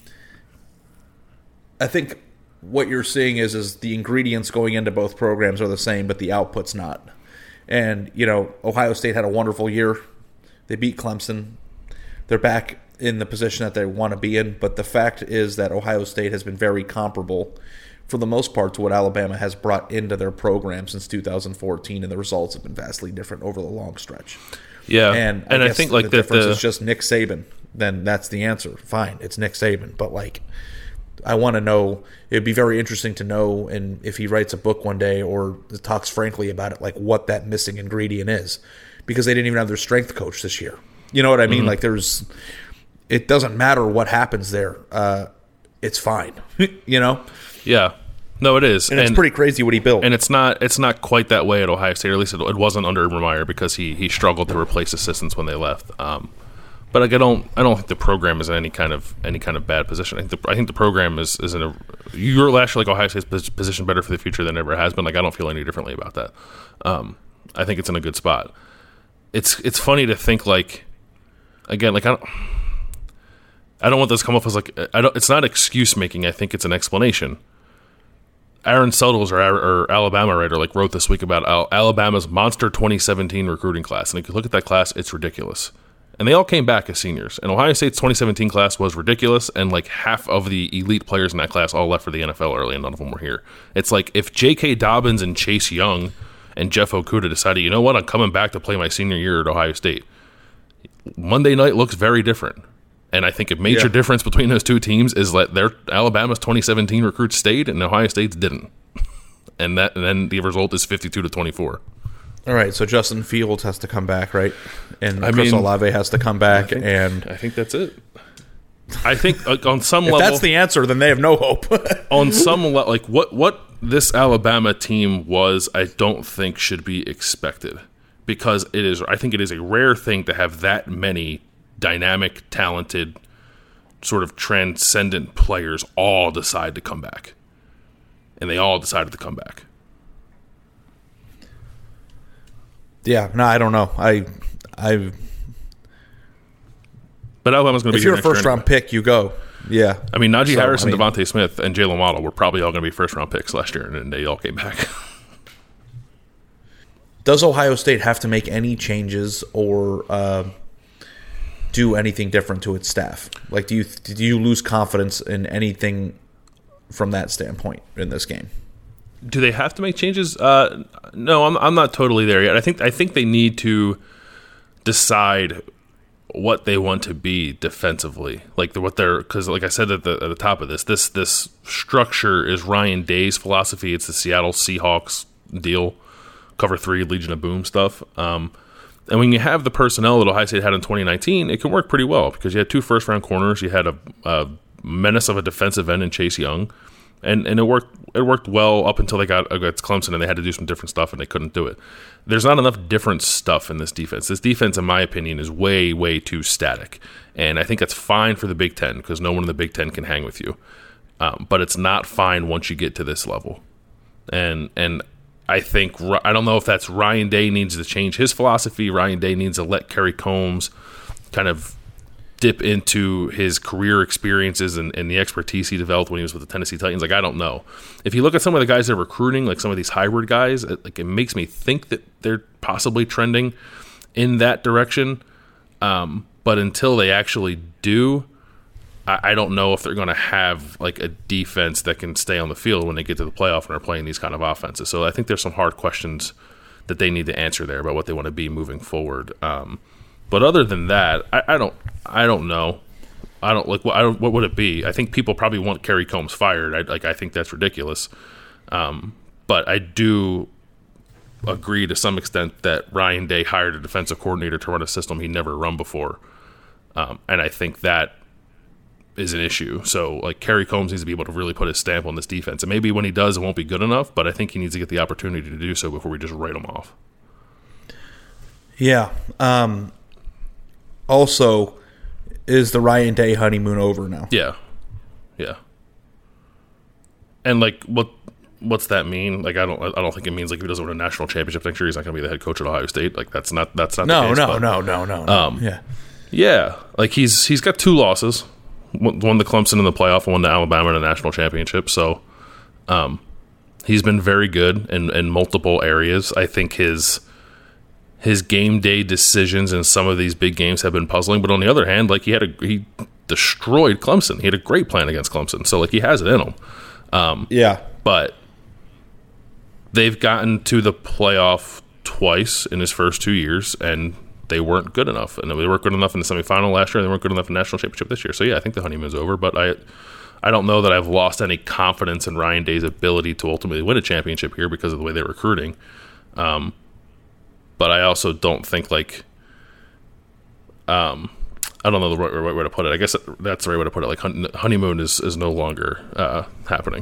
I think what you're seeing is is the ingredients going into both programs are the same, but the output's not. And you know, Ohio State had a wonderful year. They beat Clemson. They're back in the position that they want to be in. But the fact is that Ohio State has been very comparable, for the most part, to what Alabama has brought into their program since two thousand fourteen, and the results have been vastly different over the long stretch. Yeah, And I, and I guess think like the that difference the is just Nick Saban. Then that's the answer. Fine, it's Nick Saban. But like, I want to know. It'd be very interesting to know, and if he writes a book one day or talks frankly about it, like what that missing ingredient is, because they didn't even have their strength coach this year. You know what I mean? Mm-hmm. Like, there's. It doesn't matter what happens there. Uh, it's fine. You know. yeah. No, it is, And, it's pretty crazy what he built. And it's not it's not quite that way at Ohio State, or at least it, it wasn't under Urban Meyer, because he he struggled to replace assistants when they left. Um, but like I don't I don't think the program is in any kind of any kind of bad position. I think the I think the program is is in a you're actually like Ohio State's pos- position better for the future than it ever has been. Like I don't feel any differently about that. Um, I think it's in a good spot. It's it's funny to think like again like I don't. I don't want this to come off as like I don't. It's not excuse making. I think it's an explanation. Aaron Suttles, or, or Alabama writer, like wrote this week about Al- Alabama's monster twenty seventeen recruiting class. And if you look at that class, it's ridiculous. And they all came back as seniors. And Ohio State's twenty seventeen class was ridiculous, and like half of the elite players in that class all left for the N F L early, and none of them were here. It's like if J K. Dobbins and Chase Young and Jeff Okudah decided, you know what, I'm coming back to play my senior year at Ohio State, Monday night looks very different. And I think a major yeah. difference between those two teams is that their Alabama's twenty seventeen recruits stayed and Ohio State's didn't. And that and then the result is fifty-two to twenty-four. All right, so Justin Fields has to come back, right? And I Chris mean, Olave has to come back. I think, and I think that's it. I think like, on some if level, that's the answer, then they have no hope. on some level, like what what this Alabama team was, I don't think should be expected, because it is. I think it is a rare thing to have that many dynamic, talented, sort of transcendent players all decide to come back, and they all decided to come back. Yeah, no, I don't know. I, I. But Alabama's going to be. If here you're a next year first round anyway. pick, you go. Yeah. I mean, Najee So, Harris I and mean- Devontae Smith and Jalen Waddle were probably all going to be first round picks last year, and they all came back. Does Ohio State have to make any changes or uh, do anything different to its staff? Like, do you do you lose confidence in anything from that standpoint in this game? Do they have to make changes? Uh, no, I'm I'm not totally there yet. I think I think they need to decide what they want to be defensively, like the, what they're because, like I said at the at the top of this, this this structure is Ryan Day's philosophy. It's the Seattle Seahawks deal, cover three, Legion of Boom stuff. Um, and when you have the personnel that Ohio State had in twenty nineteen, it can work pretty well because you had two first round corners, you had a, a menace of a defensive end in Chase Young. And and it worked it worked well up until they got against Clemson and they had to do some different stuff and they couldn't do it. There's not enough different stuff in this defense. This defense, in my opinion, is way, way too static. And I think that's fine for the Big Ten because no one in the Big Ten can hang with you. Um, but it's not fine once you get to this level. And and I think, I don't know if that's Ryan Day needs to change his philosophy. Ryan Day needs to let Kerry Combs kind of dip into his career experiences and, and the expertise he developed when he was with the Tennessee Titans. Like, I don't know. If you look at some of the guys they're recruiting, like some of these hybrid guys, it, like it makes me think that they're possibly trending in that direction. Um, but until they actually do, I, I don't know if they're going to have like a defense that can stay on the field when they get to the playoff and are playing these kind of offenses. So I think there's some hard questions that they need to answer there about what they want to be moving forward. Um, But other than that, I, I don't, I don't know. I don't like. What, I don't, what would it be? I think people probably want Kerry Combs fired. I, like, I think that's ridiculous. Um, but I do agree to some extent that Ryan Day hired a defensive coordinator to run a system he never run before, um, and I think that is an issue. So, like, Kerry Combs needs to be able to really put his stamp on this defense, and maybe when he does, it won't be good enough. But I think he needs to get the opportunity to do so before we just write him off. Yeah. Um, Also, is the Ryan Day honeymoon over now? Yeah, yeah. And like, what what's that mean? Like, I don't I don't think it means like if he doesn't win a national championship next year, he's not going to be the head coach at Ohio State. Like, that's not that's not No, the case, no, but, no, no, no, no. Um, yeah, yeah. Like he's he's got two losses, one to Clemson in the playoff, and one to Alabama in a national championship. So, um, he's been very good in in multiple areas. I think his. His game day decisions in some of these big games have been puzzling, but on the other hand, like he had a he destroyed Clemson. He had a great plan against Clemson, so like he has it in him. Um, yeah, but they've gotten to the playoff twice in his first two years, and they weren't good enough. And they weren't good enough in the semifinal last year. And they weren't good enough in the national championship this year. So yeah, I think the honeymoon's over. But I, I don't know that I've lost any confidence in Ryan Day's ability to ultimately win a championship here because of the way they're recruiting. Um, But I also don't think, like, um, I don't know the right, right way to put it. I guess that's the right way to put it. Like, honeymoon is, is no longer uh, happening.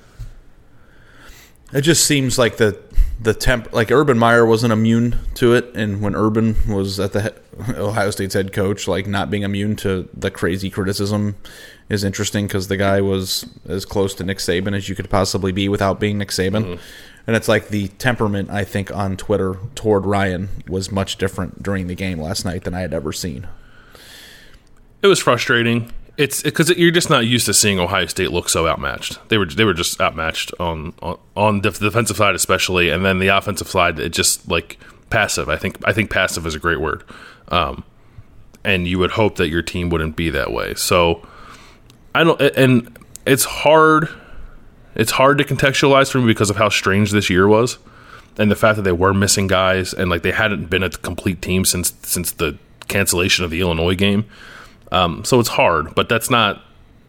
it just seems like the the temp. Like Urban Meyer wasn't immune to it, and when Urban was at the he- Ohio State's head coach, like not being immune to the crazy criticism is interesting because the guy was as close to Nick Saban as you could possibly be without being Nick Saban. Mm-hmm. And it's like the temperament, I think, on Twitter toward Ryan was much different during the game last night than I had ever seen. It was frustrating. It's because you're just not used to seeing Ohio State look so outmatched. They were they were just outmatched on on, on the defensive side especially, and then the offensive side, it just like passive. I think I think passive is a great word, um, and you would hope that your team wouldn't be that way. So I don't, and it's hard. It's hard to contextualize for me because of how strange this year was, and the fact that they were missing guys, and like they hadn't been a complete team since since the cancellation of the Illinois game. Um, so it's hard, but that's not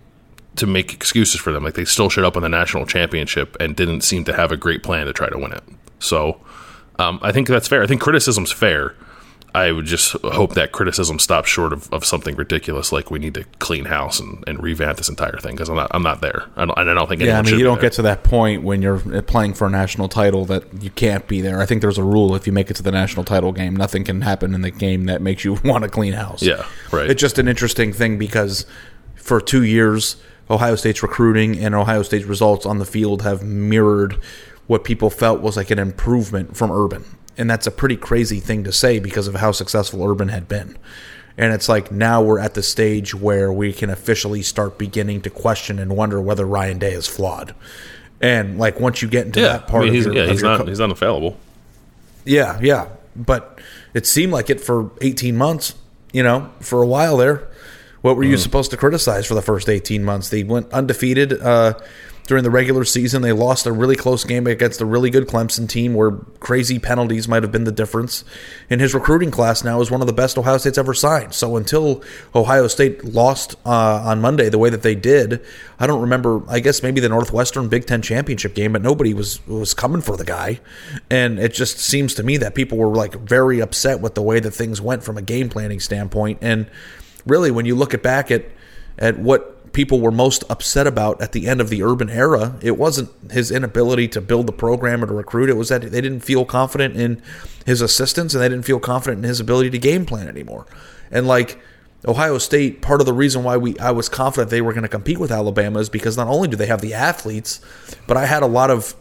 to make excuses for them. Like they still showed up in the national championship and didn't seem to have a great plan to try to win it. So um, I think that's fair. I think criticism's fair. I would just hope that criticism stops short of, of something ridiculous like we need to clean house and, and revamp this entire thing, because I'm not I'm not there. I don't, and I don't think yeah. I mean, you don't there. get to that point when you're playing for a national title that you can't be there. I think there's a rule: if you make it to the national title game, nothing can happen in the game that makes you want to clean house. Yeah, right. It's just an interesting thing because for two years, Ohio State's recruiting and Ohio State's results on the field have mirrored what people felt was like an improvement from Urban. And that's a pretty crazy thing to say because of how successful Urban had been. And it's like now we're at the stage where we can officially start beginning to question and wonder whether Ryan Day is flawed. And like once you get into yeah, that part I mean, of he's, your, yeah, of he's your not co- he's not infallible. Yeah, yeah. But it seemed like it for eighteen months, you know, for a while there. What were you mm. supposed to criticize for the first eighteen months? They went undefeated uh, during the regular season. They lost a really close game against a really good Clemson team where crazy penalties might have been the difference. And his recruiting class now is one of the best Ohio State's ever signed. So until Ohio State lost uh, on Monday the way that they did, I don't remember, I guess maybe the Northwestern Big Ten championship game, but nobody was, was coming for the guy. And it just seems to me that people were like very upset with the way that things went from a game planning standpoint. And really, when you look at back at at what people were most upset about at the end of the Urban era, it wasn't his inability to build the program or to recruit. It was that they didn't feel confident in his assistants and they didn't feel confident in his ability to game plan anymore. And like Ohio State, part of the reason why we I was confident they were going to compete with Alabama is because not only do they have the athletes, but I had a lot of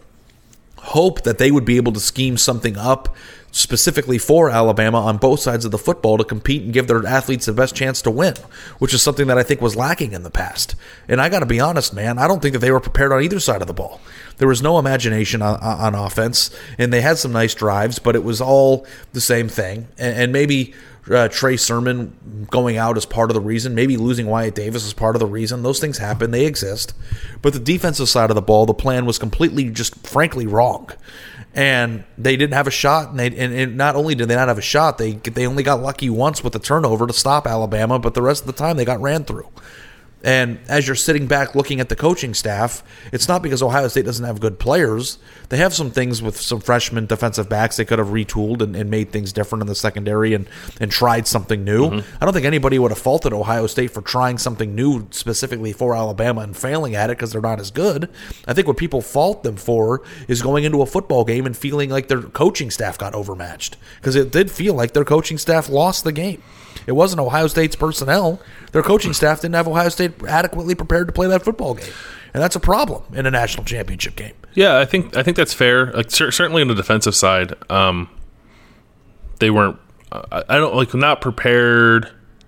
hope that they would be able to scheme something up specifically for Alabama on both sides of the football to compete and give their athletes the best chance to win, which is something that I think was lacking in the past. And I got to be honest, man, I don't think that they were prepared on either side of the ball. There was no imagination on, on offense, and they had some nice drives, but it was all the same thing. And, and maybe uh, Trey Sermon going out is part of the reason. Maybe losing Wyatt Davis is part of the reason. Those things happen. They exist. But the defensive side of the ball, the plan was completely just frankly wrong. And they didn't have a shot, and, they, and, and not only did they not have a shot, they they only got lucky once with the turnover to stop Alabama, but the rest of the time they got ran through. And as you're sitting back looking at the coaching staff, it's not because Ohio State doesn't have good players. They have some things with some freshman defensive backs they could have retooled and, and made things different in the secondary and, and tried something new. Mm-hmm. I don't think anybody would have faulted Ohio State for trying something new specifically for Alabama and failing at it because they're not as good. I think what people fault them for is going into a football game and feeling like their coaching staff got overmatched, because it did feel like their coaching staff lost the game. It wasn't Ohio State's personnel. Their coaching staff didn't have Ohio State adequately prepared to play that football game. And that's a problem in a national championship game. Yeah, I think I think that's fair. Like, cer- certainly on the defensive side, um, they weren't. Uh, I don't like not prepared.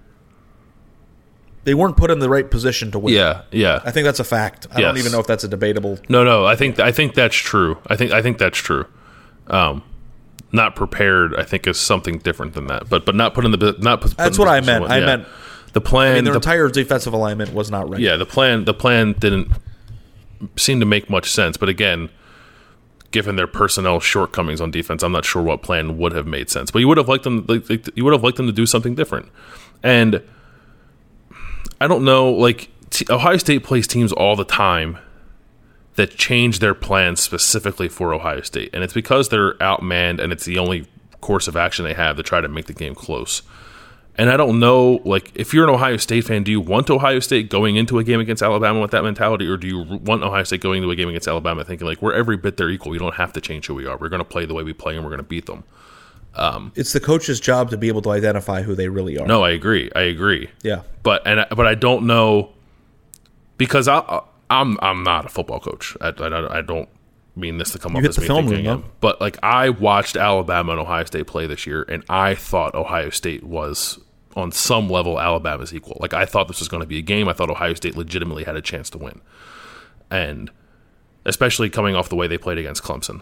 They weren't put in the right position to win. Yeah, yeah. I think that's a fact. I yes. don't even know if that's a debatable. No, no. I think I think that's true. I think I think that's true. Um, not prepared, I think, is something different than that. But but not put in the not. Put That's in what the I meant. I yeah. meant the plan. I mean, their the, entire defensive alignment was not right. Yeah, the plan. The plan didn't seem to make much sense. But again, given their personnel shortcomings on defense, I'm not sure what plan would have made sense. But you would have liked them. Like, like, you would have liked them to do something different. And I don't know. Like t- Ohio State plays teams all the time that change their plans specifically for Ohio State, and it's because they're outmanned, and it's the only course of action they have to try to make the game close. And I don't know, like, if you're an Ohio State fan, do you want Ohio State going into a game against Alabama with that mentality, or do you want Ohio State going into a game against Alabama thinking, like, we're every bit they're equal, we don't have to change who we are, we're going to play the way we play, and we're going to beat them? Um, it's the coach's job to be able to identify who they really are. No, I agree. I agree. Yeah. But and I, but I don't know, because I, I'm I'm not a football coach. I, I, I don't mean this to come you up hit as the me film thinking room, it, but like I watched Alabama and Ohio State play this year, and I thought Ohio State was on some level, Alabama's equal. Like, I thought this was going to be a game. I thought Ohio State legitimately had a chance to win. And especially coming off the way they played against Clemson.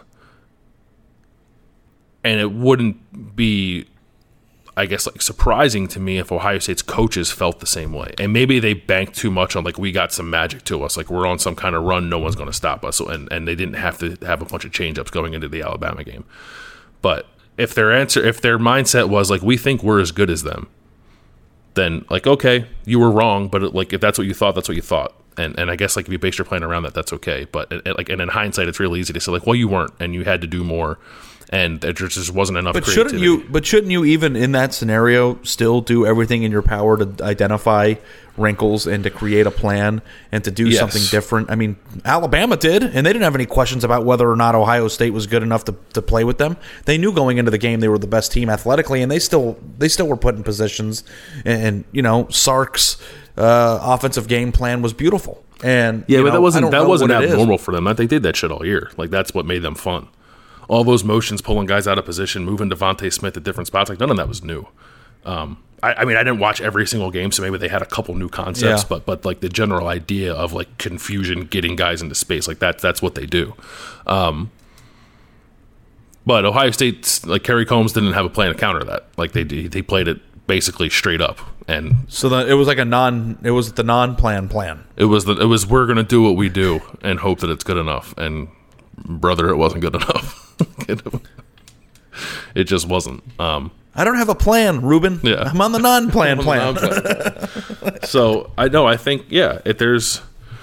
And it wouldn't be, I guess, like surprising to me if Ohio State's coaches felt the same way. And maybe they banked too much on, like, we got some magic to us. Like, we're on some kind of run. No one's going to stop us. And, and they didn't have to have a bunch of change-ups going into the Alabama game. But if their answer, if their mindset was, like, we think we're as good as them, then, like, okay, you were wrong. But, it, like, if that's what you thought, that's what you thought. And and I guess, like, if you base your plan around that, that's okay. But it, it, like, and in hindsight, it's really easy to say, like, well, you weren't, and you had to do more, and there just wasn't enough. But creativity. shouldn't you? But shouldn't you even in that scenario still do everything in your power to identify wrinkles and to create a plan and to do Yes. something different? I mean, Alabama did, and they didn't have any questions about whether or not Ohio State was good enough to, to play with them. They knew going into the game they were the best team athletically, and they still they still were put in positions. And, and you know, Sark's uh, offensive game plan was beautiful. And Yeah, you but know, that I wasn't don't that know wasn't what it is. abnormal for them. They did that shit all year. Like, that's what made them fun. All those motions, pulling guys out of position, moving Devontae Smith at different spots, like, none of that was new. Um, I, I mean, I didn't watch every single game, so maybe they had a couple new concepts, Yeah. but but like the general idea of, like, confusion, getting guys into space, like that, that's what they do. Um, but Ohio State, like, Kerry Combs didn't have a plan to counter that. Like, they they played it basically straight up, and So the, it was like a non. It was the non-plan plan. it was the, it was we're gonna do what we do and hope that it's good enough. And brother, it wasn't good enough. It just wasn't. Um, I don't have a plan, Ruben. Yeah. I'm on the non-plan plan. so I know. I think yeah. If there's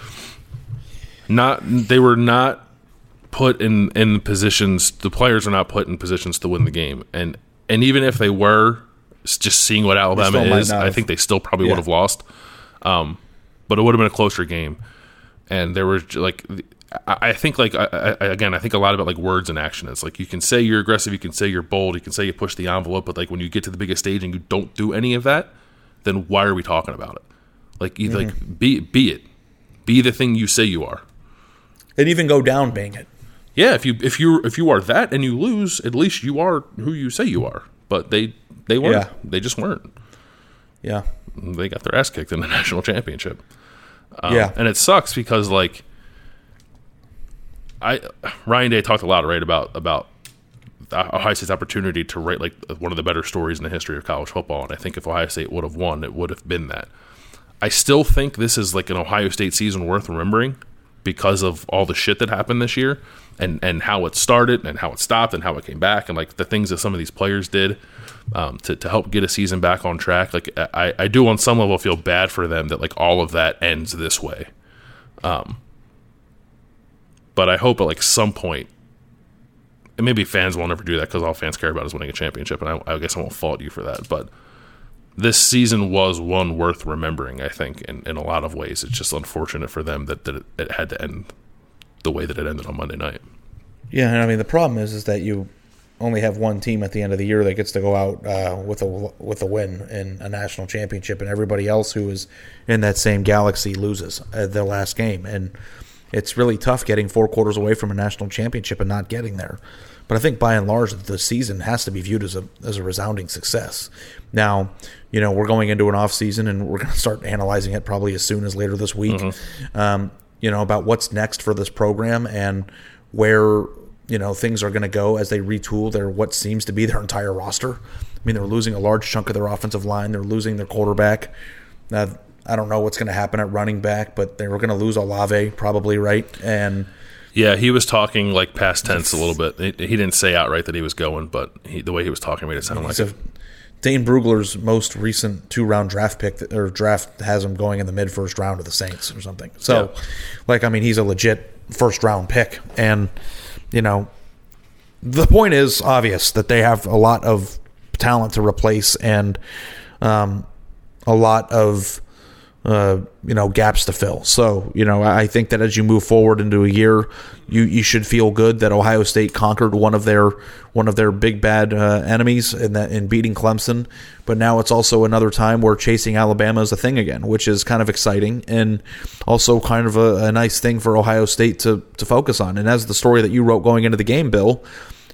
not, they were not put in in positions. The players are not put in positions to win the game, and and even if they were, just seeing what Alabama still might is, not I have. think they still probably Yeah. would have lost. Um, but it would have been a closer game, and there was like. I I think, like, I, I, again, I think a lot about, like, words and action. It's like you can say you're aggressive, you can say you're bold, you can say you push the envelope, but, like, when you get to the biggest stage and you don't do any of that, then why are we talking about it? Like, you, Mm-hmm. like be be it, be the thing you say you are. And even go down, bang it. Yeah, if you if you if you are that and you lose, at least you are who you say you are. But they they weren't. Yeah. They just weren't. Yeah. They got their ass kicked in the national championship. Um, Yeah. and it sucks because, like, I Ryan Day talked a lot, right, about about Ohio State's opportunity to write, like, one of the better stories in the history of college football, and I think if Ohio State would have won, it would have been that. I still think this is, like, an Ohio State season worth remembering because of all the shit that happened this year and, and how it started and how it stopped and how it came back and, like, the things that some of these players did um, to, to help get a season back on track. Like, I, I do on some level feel bad for them that, like, all of that ends this way. Um, but I hope at, like, some point, and maybe fans won't ever do that because all fans care about is winning a championship, and I, I guess I won't fault you for that, but this season was one worth remembering, I think, in, in a lot of ways. It's just unfortunate for them that, that it, it had to end the way that it ended on Monday night. Yeah, and I mean the problem is is that you only have one team at the end of the year that gets to go out uh, with a with a win in a national championship, and everybody else who is in that same galaxy loses uh, their last game, and it's really tough getting four quarters away from a national championship and not getting there. But I think by and large, the season has to be viewed as a as a resounding success. Now, you know, we're going into an off season, and we're going to start analyzing it probably as soon as later this week. Mm-hmm. Um, you know, about what's next for this program and where you know things are going to go as they retool their what seems to be their entire roster. I mean, they're losing a large chunk of their offensive line. They're losing their quarterback. Now, I don't know what's going to happen at running back, but they were going to lose Olave probably, right? And yeah, he was talking like past tense a little bit. He, he didn't say outright that he was going, but he, the way he was talking made it sound like it. Dane Brugler's most recent two-round draft pick or draft has him going in the mid-first round of the Saints or something. So, yeah. like, I mean, he's a legit first-round pick. And, you know, the point is obvious that they have a lot of talent to replace and um, a lot of Uh, you know, gaps to fill. So, you know, I think that as you move forward into a year, you, you should feel good that Ohio State conquered one of their one of their big bad uh, enemies in that in beating Clemson. But now it's also another time where chasing Alabama is a thing again, which is kind of exciting and also kind of a, a nice thing for Ohio State to to focus on. And as the story that you wrote going into the game, Bill,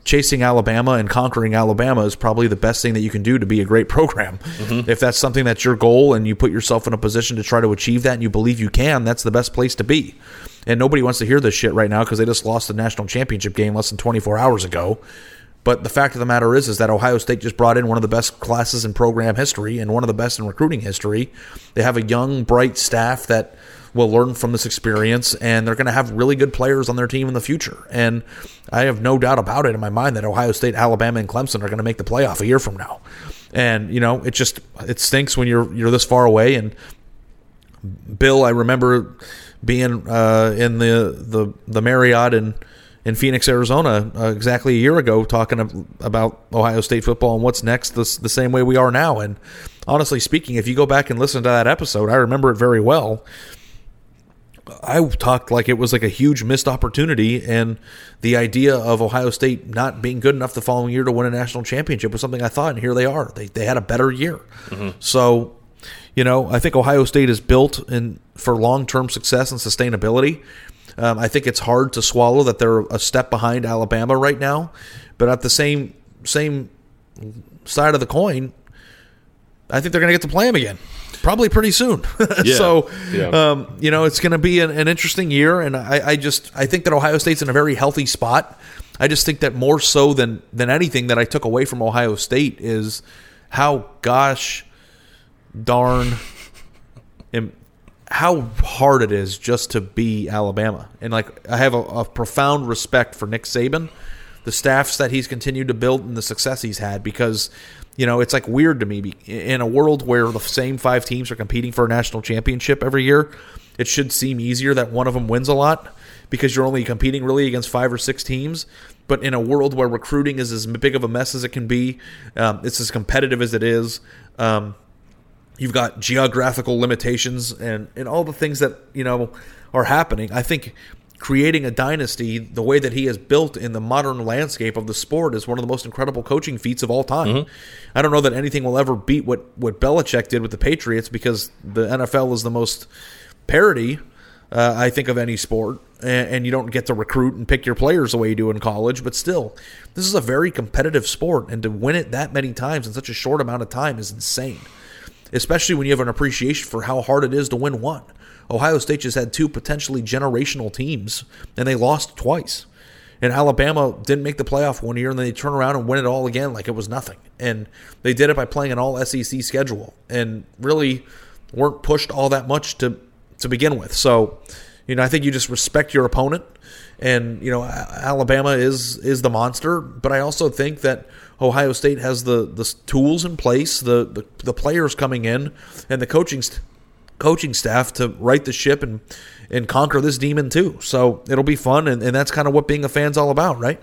chasing Alabama and conquering Alabama is probably the best thing that you can do to be a great program. Mm-hmm. If that's something that's your goal and you put yourself in a position to try to achieve that and you believe you can, that's the best place to be. And nobody wants to hear this shit right now because they just lost the national championship game less than twenty-four hours ago. But the fact of the matter is, is that Ohio State just brought in one of the best classes in program history and one of the best in recruiting history. They have a young, bright staff that will learn from this experience, and they're going to have really good players on their team in the future. And I have no doubt about it in my mind that Ohio State, Alabama, and Clemson are going to make the playoff a year from now. And, you know, it just it stinks when you're you're this far away. And Bill, I remember being uh, in the, the, the Marriott in, in Phoenix, Arizona, uh, exactly a year ago, talking about Ohio State football and what's next the, the same way we are now. And honestly speaking, if you go back and listen to that episode, I remember it very well. I talked like it was like a huge missed opportunity, and the idea of Ohio State not being good enough the following year to win a national championship was something I thought, and here they are. They they had a better year. Mm-hmm. So, you know, I think Ohio State is built in for long-term success and sustainability. Um, I think it's hard to swallow that they're a step behind Alabama right now, but at the same same side of the coin, I think they're going to get to play them again. Probably pretty soon. Yeah, so, yeah. Um, you know, it's going to be an, an interesting year, and I, I just I think that Ohio State's in a very healthy spot. I just think that more so than than anything that I took away from Ohio State is how gosh darn how hard it is just to be Alabama. And like I have a, a profound respect for Nick Saban, the staffs that he's continued to build, and the success he's had, because you know, it's like weird to me in a world where the same five teams are competing for a national championship every year. It should seem easier that one of them wins a lot because you're only competing really against five or six teams. But in a world where recruiting is as big of a mess as it can be, um, it's as competitive as it is. Um, you've got geographical limitations and, and all the things that, you know, are happening. I think creating a dynasty the way that he has built in the modern landscape of the sport is one of the most incredible coaching feats of all time. Mm-hmm. I don't know that anything will ever beat what, what Belichick did with the Patriots, because the N F L is the most parity, uh, I think, of any sport, and, and you don't get to recruit and pick your players the way you do in college, but still, this is a very competitive sport, and to win it that many times in such a short amount of time is insane, especially when you have an appreciation for how hard it is to win one. Ohio State just had two potentially generational teams, and they lost twice. And Alabama didn't make the playoff one year, and then they turn around and win it all again like it was nothing. And they did it by playing an all S E C schedule and really weren't pushed all that much to, to begin with. So, you know, I think you just respect your opponent. And, you know, Alabama is is the monster, but I also think that Ohio State has the, the tools in place, the, the, the players coming in, and the coaching st- coaching staff to right the ship and and conquer this demon too. So it'll be fun, and, and that's kind of what being a fan's all about, right?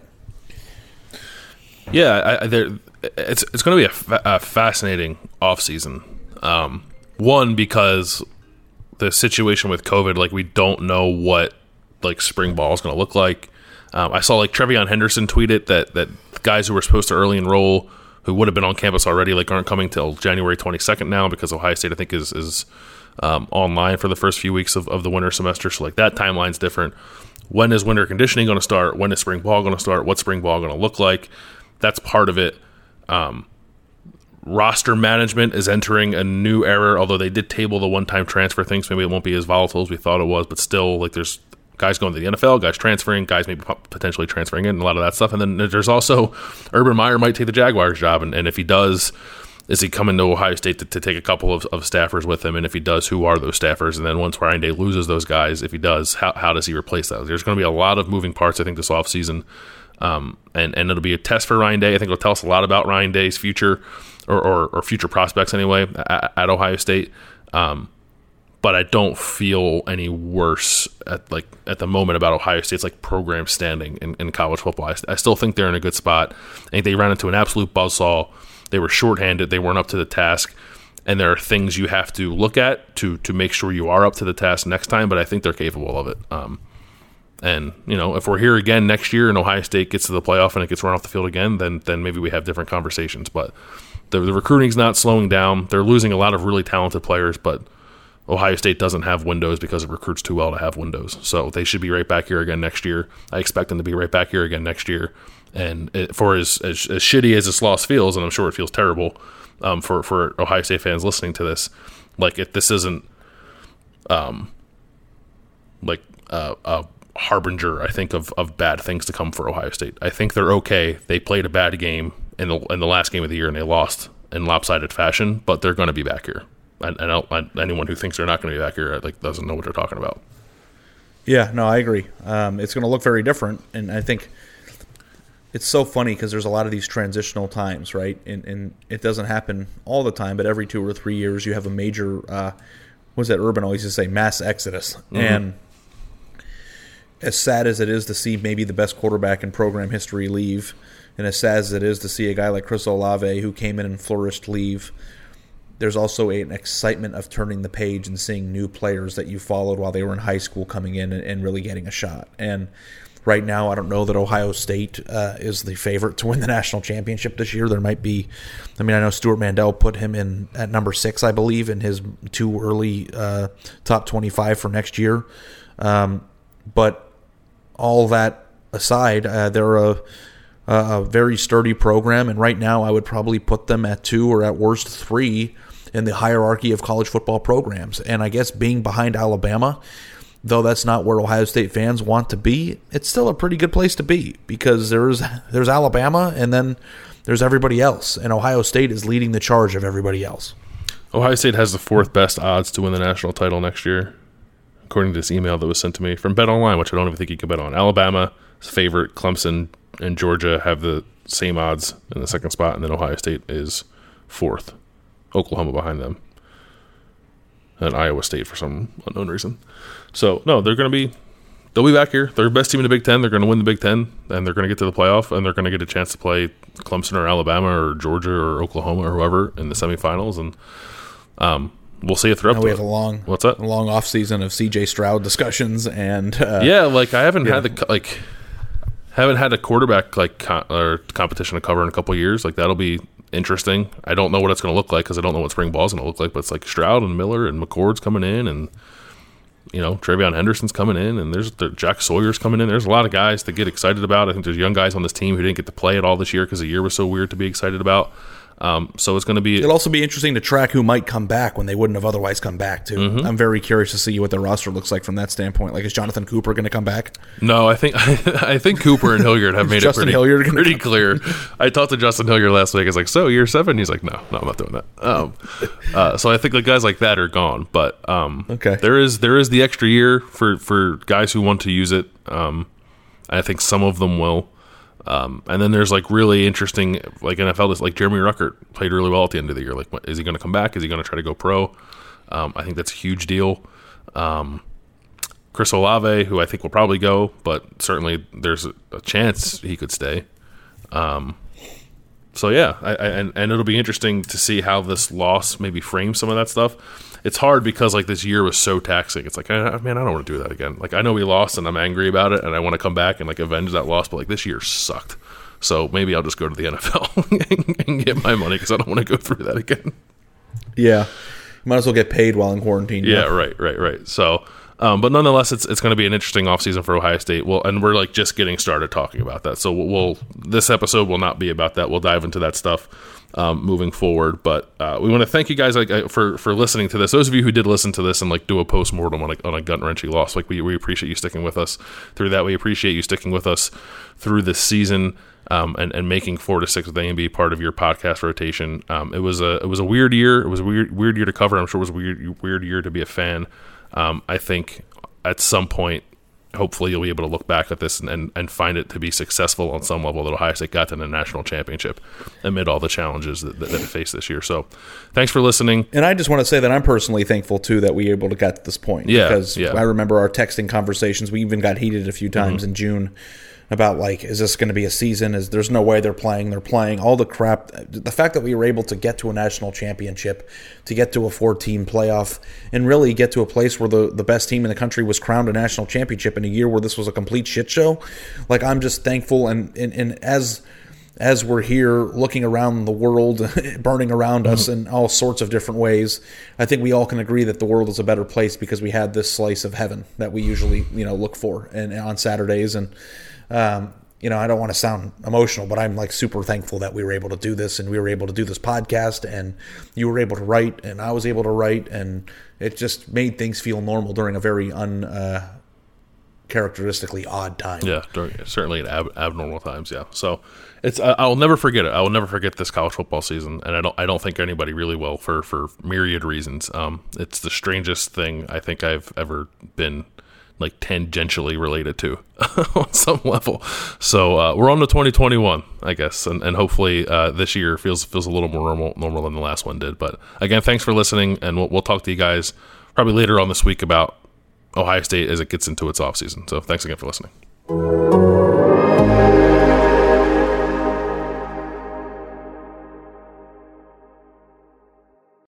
Yeah, I, I, there, it's it's going to be a, fa- a fascinating offseason. Um, one, because the situation with COVID, like we don't know what like spring ball is going to look like. Um, I saw like Trevion Henderson tweeted that that guys who were supposed to early enroll, who would have been on campus already, like aren't coming till January twenty-second now, because Ohio State, I think, is is um, online for the first few weeks of, of the winter semester. So like that timeline's different. When is winter conditioning going to start? When is spring ball going to start? What's spring ball going to look like? That's part of it. Um, roster management is entering a new era, although they did table the one-time transfer things. Maybe it won't be as volatile as we thought it was, but still, like there's guys going to the N F L, guys transferring, guys maybe potentially transferring in, a lot of that stuff. And then there's also Urban Meyer might take the Jaguars job, and, and if he does, is he coming to Ohio State to, to take a couple of, of staffers with him? And if he does, who are those staffers? And then once Ryan Day loses those guys, if he does, how, how does he replace those? There's going to be a lot of moving parts, I think, this offseason. Um, and, and it'll be a test for Ryan Day. I think it'll tell us a lot about Ryan Day's future, or, or, or future prospects anyway, at, at Ohio State. Um, but I don't feel any worse at like at the moment about Ohio State's like program standing in, in college football. I, I still think they're in a good spot. I think they ran into an absolute buzzsaw. They were shorthanded. They weren't up to the task. And there are things you have to look at to to make sure you are up to the task next time, but I think they're capable of it. Um, and, you know, if we're here again next year and Ohio State gets to the playoff and it gets run off the field again, then then maybe we have different conversations. But the, the recruiting's not slowing down. They're losing a lot of really talented players, but Ohio State doesn't have windows because it recruits too well to have windows. So they should be right back here again next year. I expect them to be right back here again next year. And it, for as, as as shitty as this loss feels, and I'm sure it feels terrible um, for for Ohio State fans listening to this, like if this isn't um like uh, a harbinger, I think of of bad things to come for Ohio State. I think they're okay. They played a bad game in the in the last game of the year and they lost in lopsided fashion, but they're going to be back here. And I, I don't I, anyone who thinks they're not going to be back here like doesn't know what they're talking about. Yeah, no, I agree. Um, it's going to look very different, and I think. It's so funny because there's a lot of these transitional times, right? And, and it doesn't happen all the time, but every two or three years you have a major, uh, what was that Urban always used to say, mass exodus. Mm-hmm. And as sad as it is to see maybe the best quarterback in program history leave, and as sad as it is to see a guy like Chris Olave who came in and flourished leave, there's also a, an excitement of turning the page and seeing new players that you followed while they were in high school coming in and, and really getting a shot. And right now, I don't know that Ohio State uh, is the favorite to win the national championship this year. There might be, I mean, I know Stuart Mandel put him in at number six, I believe, in his two early uh, top twenty-five for next year. Um, but all that aside, uh, they're a, a very sturdy program, and right now I would probably put them at two or at worst three in the hierarchy of college football programs. And I guess being behind Alabama, though that's not where Ohio State fans want to be, it's still a pretty good place to be because there's there's Alabama and then there's everybody else, and Ohio State is leading the charge of everybody else. Ohio State has the fourth best odds to win the national title next year, according to this email that was sent to me from BetOnline, which I don't even think you can bet on. Alabama is favorite, Clemson and Georgia have the same odds in the second spot, and then Ohio State is fourth, Oklahoma behind them, and Iowa State for some unknown reason. So, no, they're going to be – they'll be back here. They're the best team in the Big Ten. They're going to win the Big Ten, and they're going to get to the playoff, and they're going to get a chance to play Clemson or Alabama or Georgia or Oklahoma or whoever in the semifinals. And um, we'll see if they're up now to we it. have a long, What's that? A long offseason of C J Stroud discussions. and uh, Yeah, like I haven't yeah. had the – like haven't had a quarterback like co- or competition to cover in a couple of years. Like that'll be interesting. I don't know what it's going to look like because I don't know what spring ball is going to look like, but it's like Stroud and Miller and McCord's coming in, and – you know, Travion Henderson's coming in, and there's the Jack Sawyer's coming in. There's a lot of guys to get excited about. I think there's young guys on this team who didn't get to play at all this year because the year was so weird to be excited about. Um, so it's going to be... It'll also be interesting to track who might come back when they wouldn't have otherwise come back, too. Mm-hmm. I'm very curious to see what their roster looks like from that standpoint. Like, is Jonathan Cooper going to come back? No, I think I think Cooper and Hilliard have made it Justin pretty, Hilliard gonna pretty come? clear. I talked to Justin Hilliard last week. I was like, so, year seven? He's like, no, no, I'm not doing that. Um, uh, so I think the guys like that are gone. But um, okay. there is there is the extra year for, for guys who want to use it. Um, I think some of them will. Um, and then there's like really interesting, like N F L, like Jeremy Ruckert played really well at the end of the year. Like, what, is he going to come back? Is he going to try to go pro? Um, I think that's a huge deal. Um, Chris Olave, who I think will probably go, but certainly there's a, a chance he could stay. Um, so yeah, I, I, and, and it'll be interesting to see how this loss maybe frames some of that stuff. It's hard because like this year was so taxing. It's like, I, man, I don't want to do that again. Like I know we lost and I'm angry about it and I want to come back and like avenge that loss, but like this year sucked. So maybe I'll just go to the N F L and get my money because I don't want to go through that again. Yeah, you might as well get paid while in quarantine. Yeah, know? right, right, right. So, um, but nonetheless, it's it's going to be an interesting offseason for Ohio State. Well, and we're like just getting started talking about that. So we'll, we'll this episode will not be about that. We'll dive into that stuff Um, moving forward, but uh, we want to thank you guys like uh, for for listening to this. Those of you who did listen to this and like do a post-mortem on a, on a gut-wrenching loss, like we, we appreciate you sticking with us through that. We appreciate you sticking with us through this season um, and and making four to six with A and B part of your podcast rotation. Um, it was a it was a weird year. It was a weird weird year to cover. I'm sure it was a weird weird year to be a fan. Um, I think at some point, hopefully you'll be able to look back at this and, and, and find it to be successful on some level that Ohio State got to the national championship amid all the challenges that, that, that it faced this year. So thanks for listening. And I just want to say that I'm personally thankful, too, that we were able to get to this point. Yeah, because yeah. I remember our texting conversations. We even got heated a few times mm-hmm. in June about, like, is this going to be a season? Is There's no way they're playing. They're playing. All the crap. The fact that we were able to get to a national championship, to get to a four-team playoff, and really get to a place where the, the best team in the country was crowned a national championship in a year where this was a complete shit show. Like, I'm just thankful. And, and, and as as we're here looking around the world, burning around mm-hmm. us in all sorts of different ways, I think we all can agree that the world is a better place because we had this slice of heaven that we usually, you know, look for and on Saturdays. And Um, you know, I don't want to sound emotional, but I'm like super thankful that we were able to do this and we were able to do this podcast and you were able to write and I was able to write, and it just made things feel normal during a very un, uh, characteristically odd time. Yeah, during, certainly at ab- abnormal times. Yeah. So it's, I, I'll never forget it. I will never forget this college football season. And I don't, I don't think anybody really will for, for myriad reasons. Um, it's the strangest thing I think I've ever been like tangentially related to on some level. So uh, we're on to twenty twenty-one, I guess, and, and hopefully uh, this year feels feels a little more normal normal than the last one did. But again, thanks for listening, and we'll, we'll talk to you guys probably later on this week about Ohio State as it gets into its offseason. So thanks again for listening.